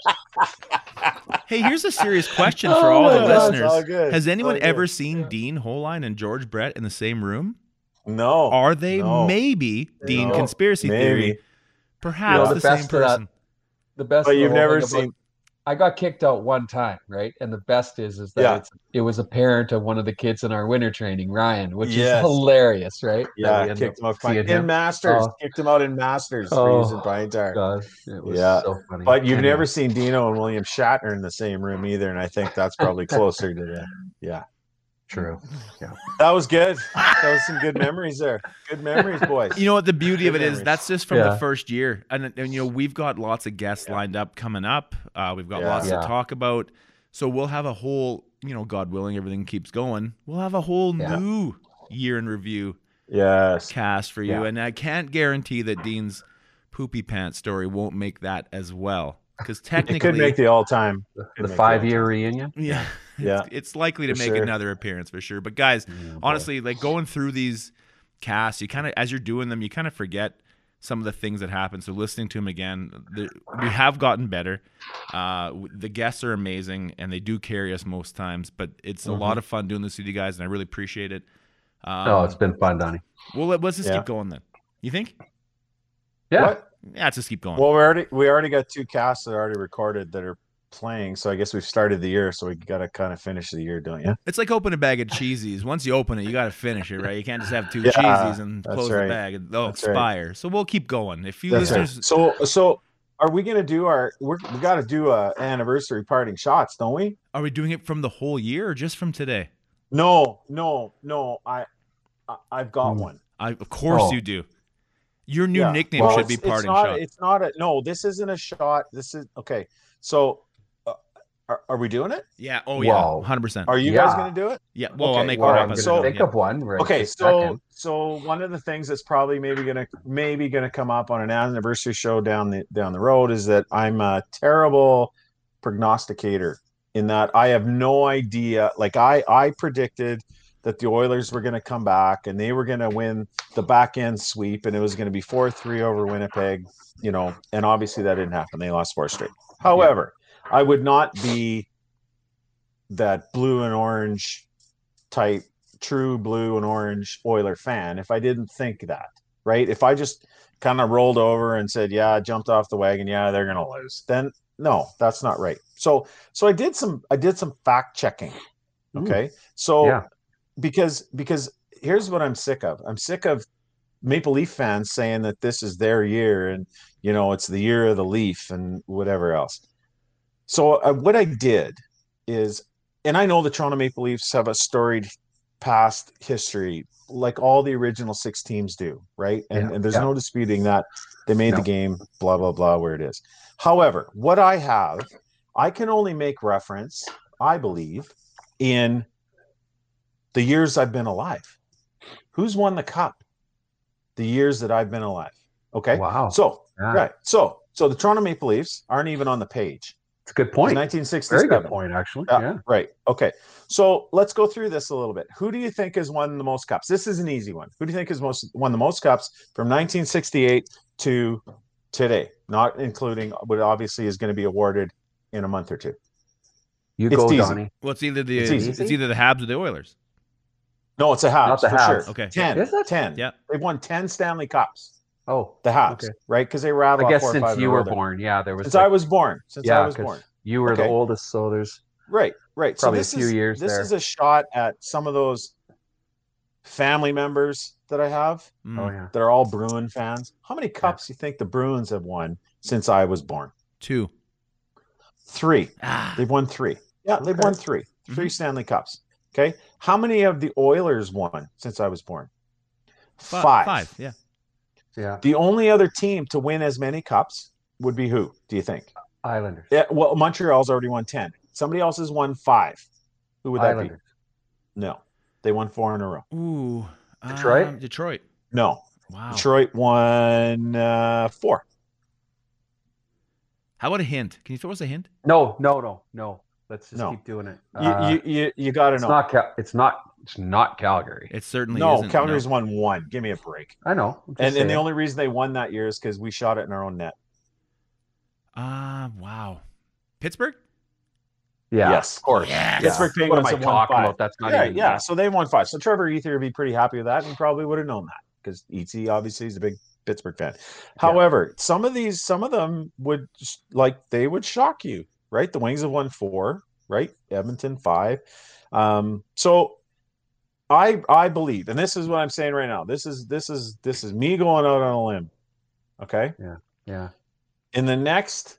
Hey, here's a serious question for all the listeners. Has anyone ever seen Dean Holine and George Brett in the same room? No. Are they maybe Dean conspiracy theory? Perhaps the same person. The best. But you've never seen. I got kicked out one time, right? And the best is that it was a parent of one of the kids in our winter training, Ryan, which is hilarious, right? Yeah, kicked him out in Masters. Kicked him out in Masters for using pine tar. God, it was so funny. But you've never seen Dino and William Shatner in the same room either, and I think that's probably closer to that. Yeah. True. Yeah. That was good. That was some good memories there. Good memories, boys. You know what the beauty of it is? That's just from the first year. And we've got lots of guests lined up coming up. We've got lots to talk about. So we'll have a whole, God willing, everything keeps going. We'll have a whole new year in review cast for you. And I can't guarantee that Dean's poopy pants story won't make that as well. Because technically it could make the all-time the 5-year reunion. Yeah. It's likely to make another appearance for sure. But guys, honestly, like going through these casts, you kind of, as you're doing them, you kind of forget some of the things that happen. So listening to them again, we have gotten better. The guests are amazing, and they do carry us most times. But it's a lot of fun doing this with you guys, and I really appreciate it. It's been fun, Donnie. Well, let's just keep going then. You think? Yeah. What? Yeah, let's just keep going. Well, we already got 2 casts that are already recorded that are playing, so I guess we've started the year, so we got to kind of finish the year, don't you? It's like opening a bag of cheesies. Once you open it, you got to finish it, right? You can't just have 2 cheesies and close the bag. They'll expire. Right. So we'll keep going. If you listeners, so are we going to do we got to do a anniversary parting shots, don't we? Are we doing it from the whole year or just from today? No. I've got one. Of course you do. Your new nickname should be parting shot. It's not no, this isn't a shot. This is okay. So are we doing it? Yeah. Oh yeah. 100%. Are you guys going to do it? Yeah. Well, okay. I'll make one up. I'm going to think of one. Right. Okay. So one of the things that's probably maybe going to come up on an anniversary show down the road is that I'm a terrible prognosticator in that I have no idea. Like I predicted that the Oilers were going to come back and they were going to win the back end sweep and it was going to be 4-3 over Winnipeg, and obviously that didn't happen. They lost 4 straight. However, I would not be that blue and orange type, true blue and orange Oiler fan if I didn't think that, right? If I just kind of rolled over and said, yeah, jumped off the wagon, yeah, they're going to lose, then no, that's not right. So I did some fact checking. Okay. Because here's what I'm sick of. I'm sick of Maple Leaf fans saying that this is their year and, it's the year of the Leaf and whatever else. So what I did is, and I know the Toronto Maple Leafs have a storied past history, like all the original 6 teams do, right? And there's no disputing that they made the game, blah, blah, blah, where it is. However, what I can only make reference, I believe, in the years I've been alive. Who's won the cup? The years that I've been alive. Okay. Wow. So right. So the Toronto Maple Leafs aren't even on the page. It's a good point. 1967. Very good point, actually. Yeah. Right. Okay. So let's go through this a little bit. Who do you think has won the most cups? This is an easy one. Who do you think has won the most cups from 1968 to today? Not including what obviously is going to be awarded in a month or two. You go, Donnie. Well, it's either the Habs or the Oilers. No, it's a Habs. Not the for Habs. sure. Okay. 10. Yeah. They've won 10 Stanley Cups. Oh, the Habs, right? Because they rattled. I guess 4 or 5 since you were born, there was. Since I was born. You were the oldest, so there's right. Probably so a few years. This is a shot at some of those family members that I have. That are all Bruin fans. How many cups do you think the Bruins have won since I was born? 2. 3. They've won 3. Yeah, they've won 3. 3 Stanley Cups. Okay. How many have the Oilers won since I was born? 5. 5. Yeah. Yeah. The only other team to win as many cups would be who, do you think? Islanders. Yeah, well, Montreal's already won 10. Somebody else has won 5. Who would that Islanders. be? No. They won 4 in a row. Ooh. Detroit? Detroit. No. Wow. Detroit won 4. How about a hint? Can you throw us a hint? No. Let's just keep doing it. You got to know. It's not Calgary. It certainly no. isn't. Calgary's won 1. Give me a break. I know. And the only reason they won that year is because we shot it in our own net. Wow. Pittsburgh? Yeah. Yes, of course. Yes. Pittsburgh Penguins what am I talking about? That's not even. Yeah. So they won 5. So Trevor Ether would be pretty happy with that, and he probably would have known that because ET obviously is a big Pittsburgh fan. However, some of them would they would shock you, right? The Wings have won 4, right? Edmonton 5. So I believe, and this is what I'm saying right now. This is me going out on a limb. Okay. Yeah. In the next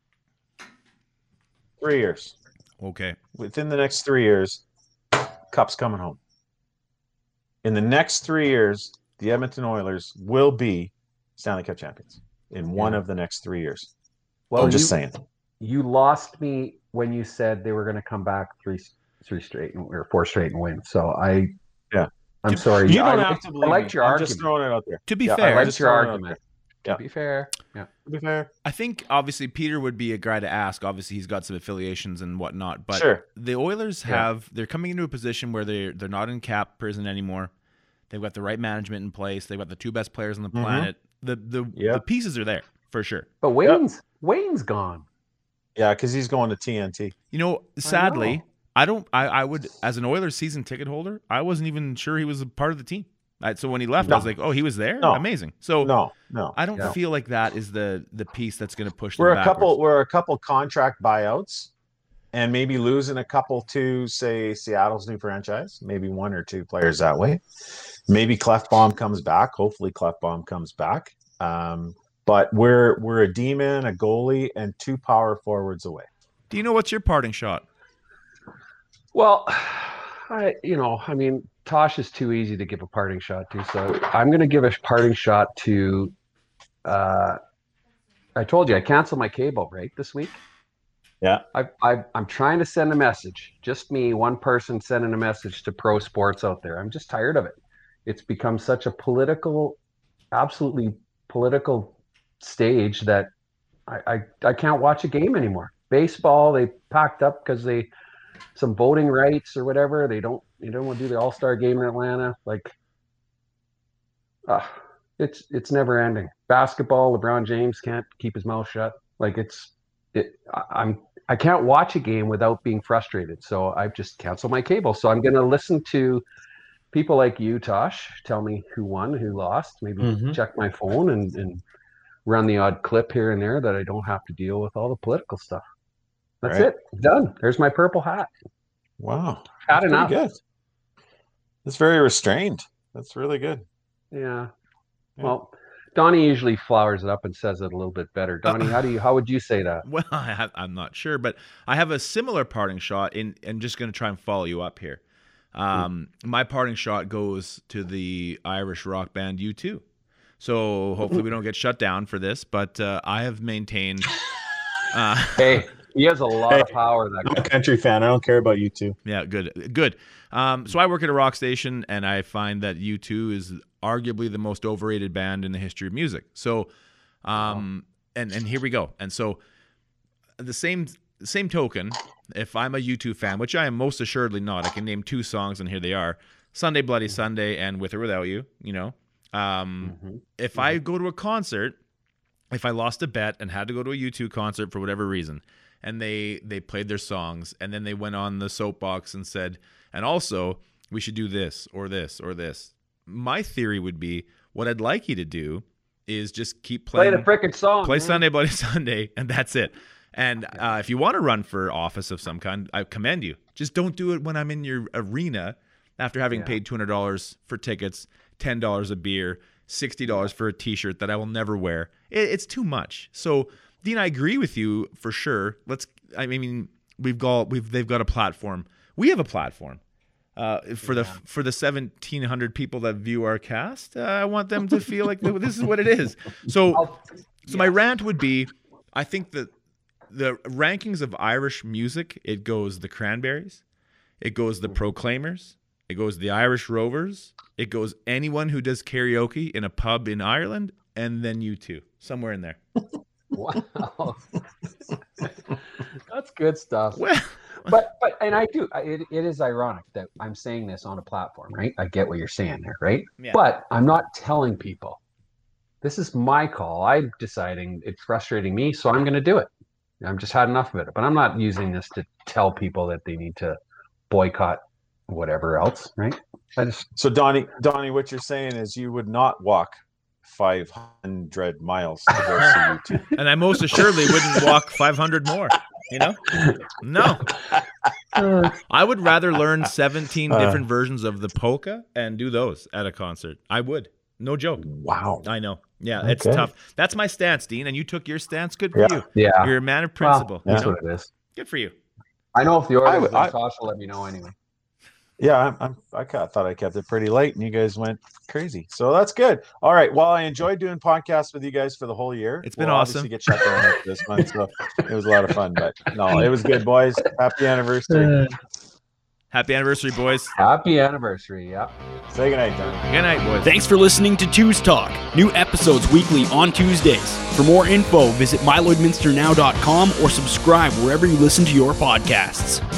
3 years. Okay. Within the next 3 years, Cup's coming home. In the next 3 years, the Edmonton Oilers will be Stanley Cup champions in one of the next 3 years. Well, I'm just saying. You lost me when you said they were going to come back 3 straight or 4 straight and win. So I'm sorry. You don't have to believe I liked your I'm argument. Just throwing it out there. To be fair, I liked your argument. Yeah. To be fair. Yeah. To be fair. I think obviously Peter would be a guy to ask. Obviously he's got some affiliations and whatnot, but the Oilers they're coming into a position where they're not in cap prison anymore. They've got the right management in place. They've got the 2 best players on the planet. The pieces are there for sure. But Wayne's gone. Yeah, because he's going to TNT. Sadly, I would as an Oilers season ticket holder, I wasn't even sure he was a part of the team. So when he left, I was like, oh, he was there? No. Amazing. So no. I don't feel like that is the piece that's going to push them We're backwards. a couple contract buyouts and maybe losing a couple to, say, Seattle's new franchise, maybe one or two players that way. Maybe Klefbom comes back. Hopefully Klefbom comes back. But we're a D-man, a goalie, and 2 power forwards away. Do you know what's your parting shot? Well, Tosh is too easy to give a parting shot to, so I'm going to give a parting shot to. I told you I canceled my cable right this week. Yeah, I'm trying to send a message. Just me, one person sending a message to pro sports out there. I'm just tired of it. It's become such a absolutely political stage that I can't watch a game anymore. Baseball, they packed up because some voting rights or whatever. They don't want to do the All-Star game in Atlanta. Like, it's never ending. Basketball, LeBron James can't keep his mouth shut. Like I can't watch a game without being frustrated. So I've just canceled my cable. So I'm going to listen to people like you, Tosh, tell me who won, who lost, maybe check my phone and run the odd clip here and there that I don't have to deal with all the political stuff. That's it. Done. There's my purple hat. Wow. Had enough. Good. That's very restrained. That's really good. Yeah. Well, Donnie usually flowers it up and says it a little bit better. Donnie, how would you say that? Well, I'm not sure, but I have a similar parting shot and just going to try and follow you up here. My parting shot goes to the Irish rock band U2. So hopefully we don't get shut down for this, but I have maintained. Hey, he has a lot of power. That I'm a country fan. I don't care about U2. Yeah, good. So I work at a rock station, and I find that U2 is arguably the most overrated band in the history of music. So, and here we go. And so, the same token, if I'm a U2 fan, which I am most assuredly not, I can name 2 songs, and here they are: "Sunday Bloody Sunday" and "With or Without You." If I go to a concert, if I lost a bet and had to go to a U2 concert for whatever reason, and they played their songs, and then they went on the soapbox and said, and also we should do this or this or this. My theory would be, what I'd like you to do is just keep playing. Play the frickin' song. Play Sunday Bloody Sunday, and that's it. And if you want to run for office of some kind, I commend you. Just don't do it when I'm in your arena after having paid $200 for tickets, $10 a beer, $60 for a T-shirt that I will never wear. It's too much. So, Dean, I agree with you for sure. They've got a platform. We have a platform. For the 1,700 people that view our cast, I want them to feel like this is what it is. So my rant would be, I think that the rankings of Irish music, it goes the Cranberries, it goes the Proclaimers, it goes the Irish Rovers, it goes anyone who does karaoke in a pub in Ireland, and then U2, somewhere in there. Wow. That's good stuff. Well, but I do. It is ironic that I'm saying this on a platform, right? I get what you're saying there, right? Yeah. But I'm not telling people. This is my call. I'm deciding it's frustrating me, so I'm going to do it. I've just had enough of it. But I'm not using this to tell people that they need to boycott whatever else, right? So Donnie, what you're saying is you would not walk 500 miles to go see U2. And I most assuredly wouldn't walk 500 more. No. I would rather learn 17 different versions of the polka and do those at a concert. I would. No joke. Wow. I know. Yeah, it's tough. That's my stance, Dean, and you took your stance. Good for you. Yeah. You're a man of principle. Well, that's what it is. Good for you. I know if the order is Tosh will let me know anyway. Yeah, I thought I kept it pretty light, and you guys went crazy. So that's good. All right. Well, I enjoyed doing podcasts with you guys for the whole year. It's been awesome. Obviously, get shut down after this month, so it was a lot of fun. But no, it was good, boys. Happy anniversary. Happy anniversary, boys. Happy anniversary. Yeah. Say goodnight, Don. Good night, boys. Thanks for listening to Two's Talk. New episodes weekly on Tuesdays. For more info, visit mylloydminsternow.com or subscribe wherever you listen to your podcasts.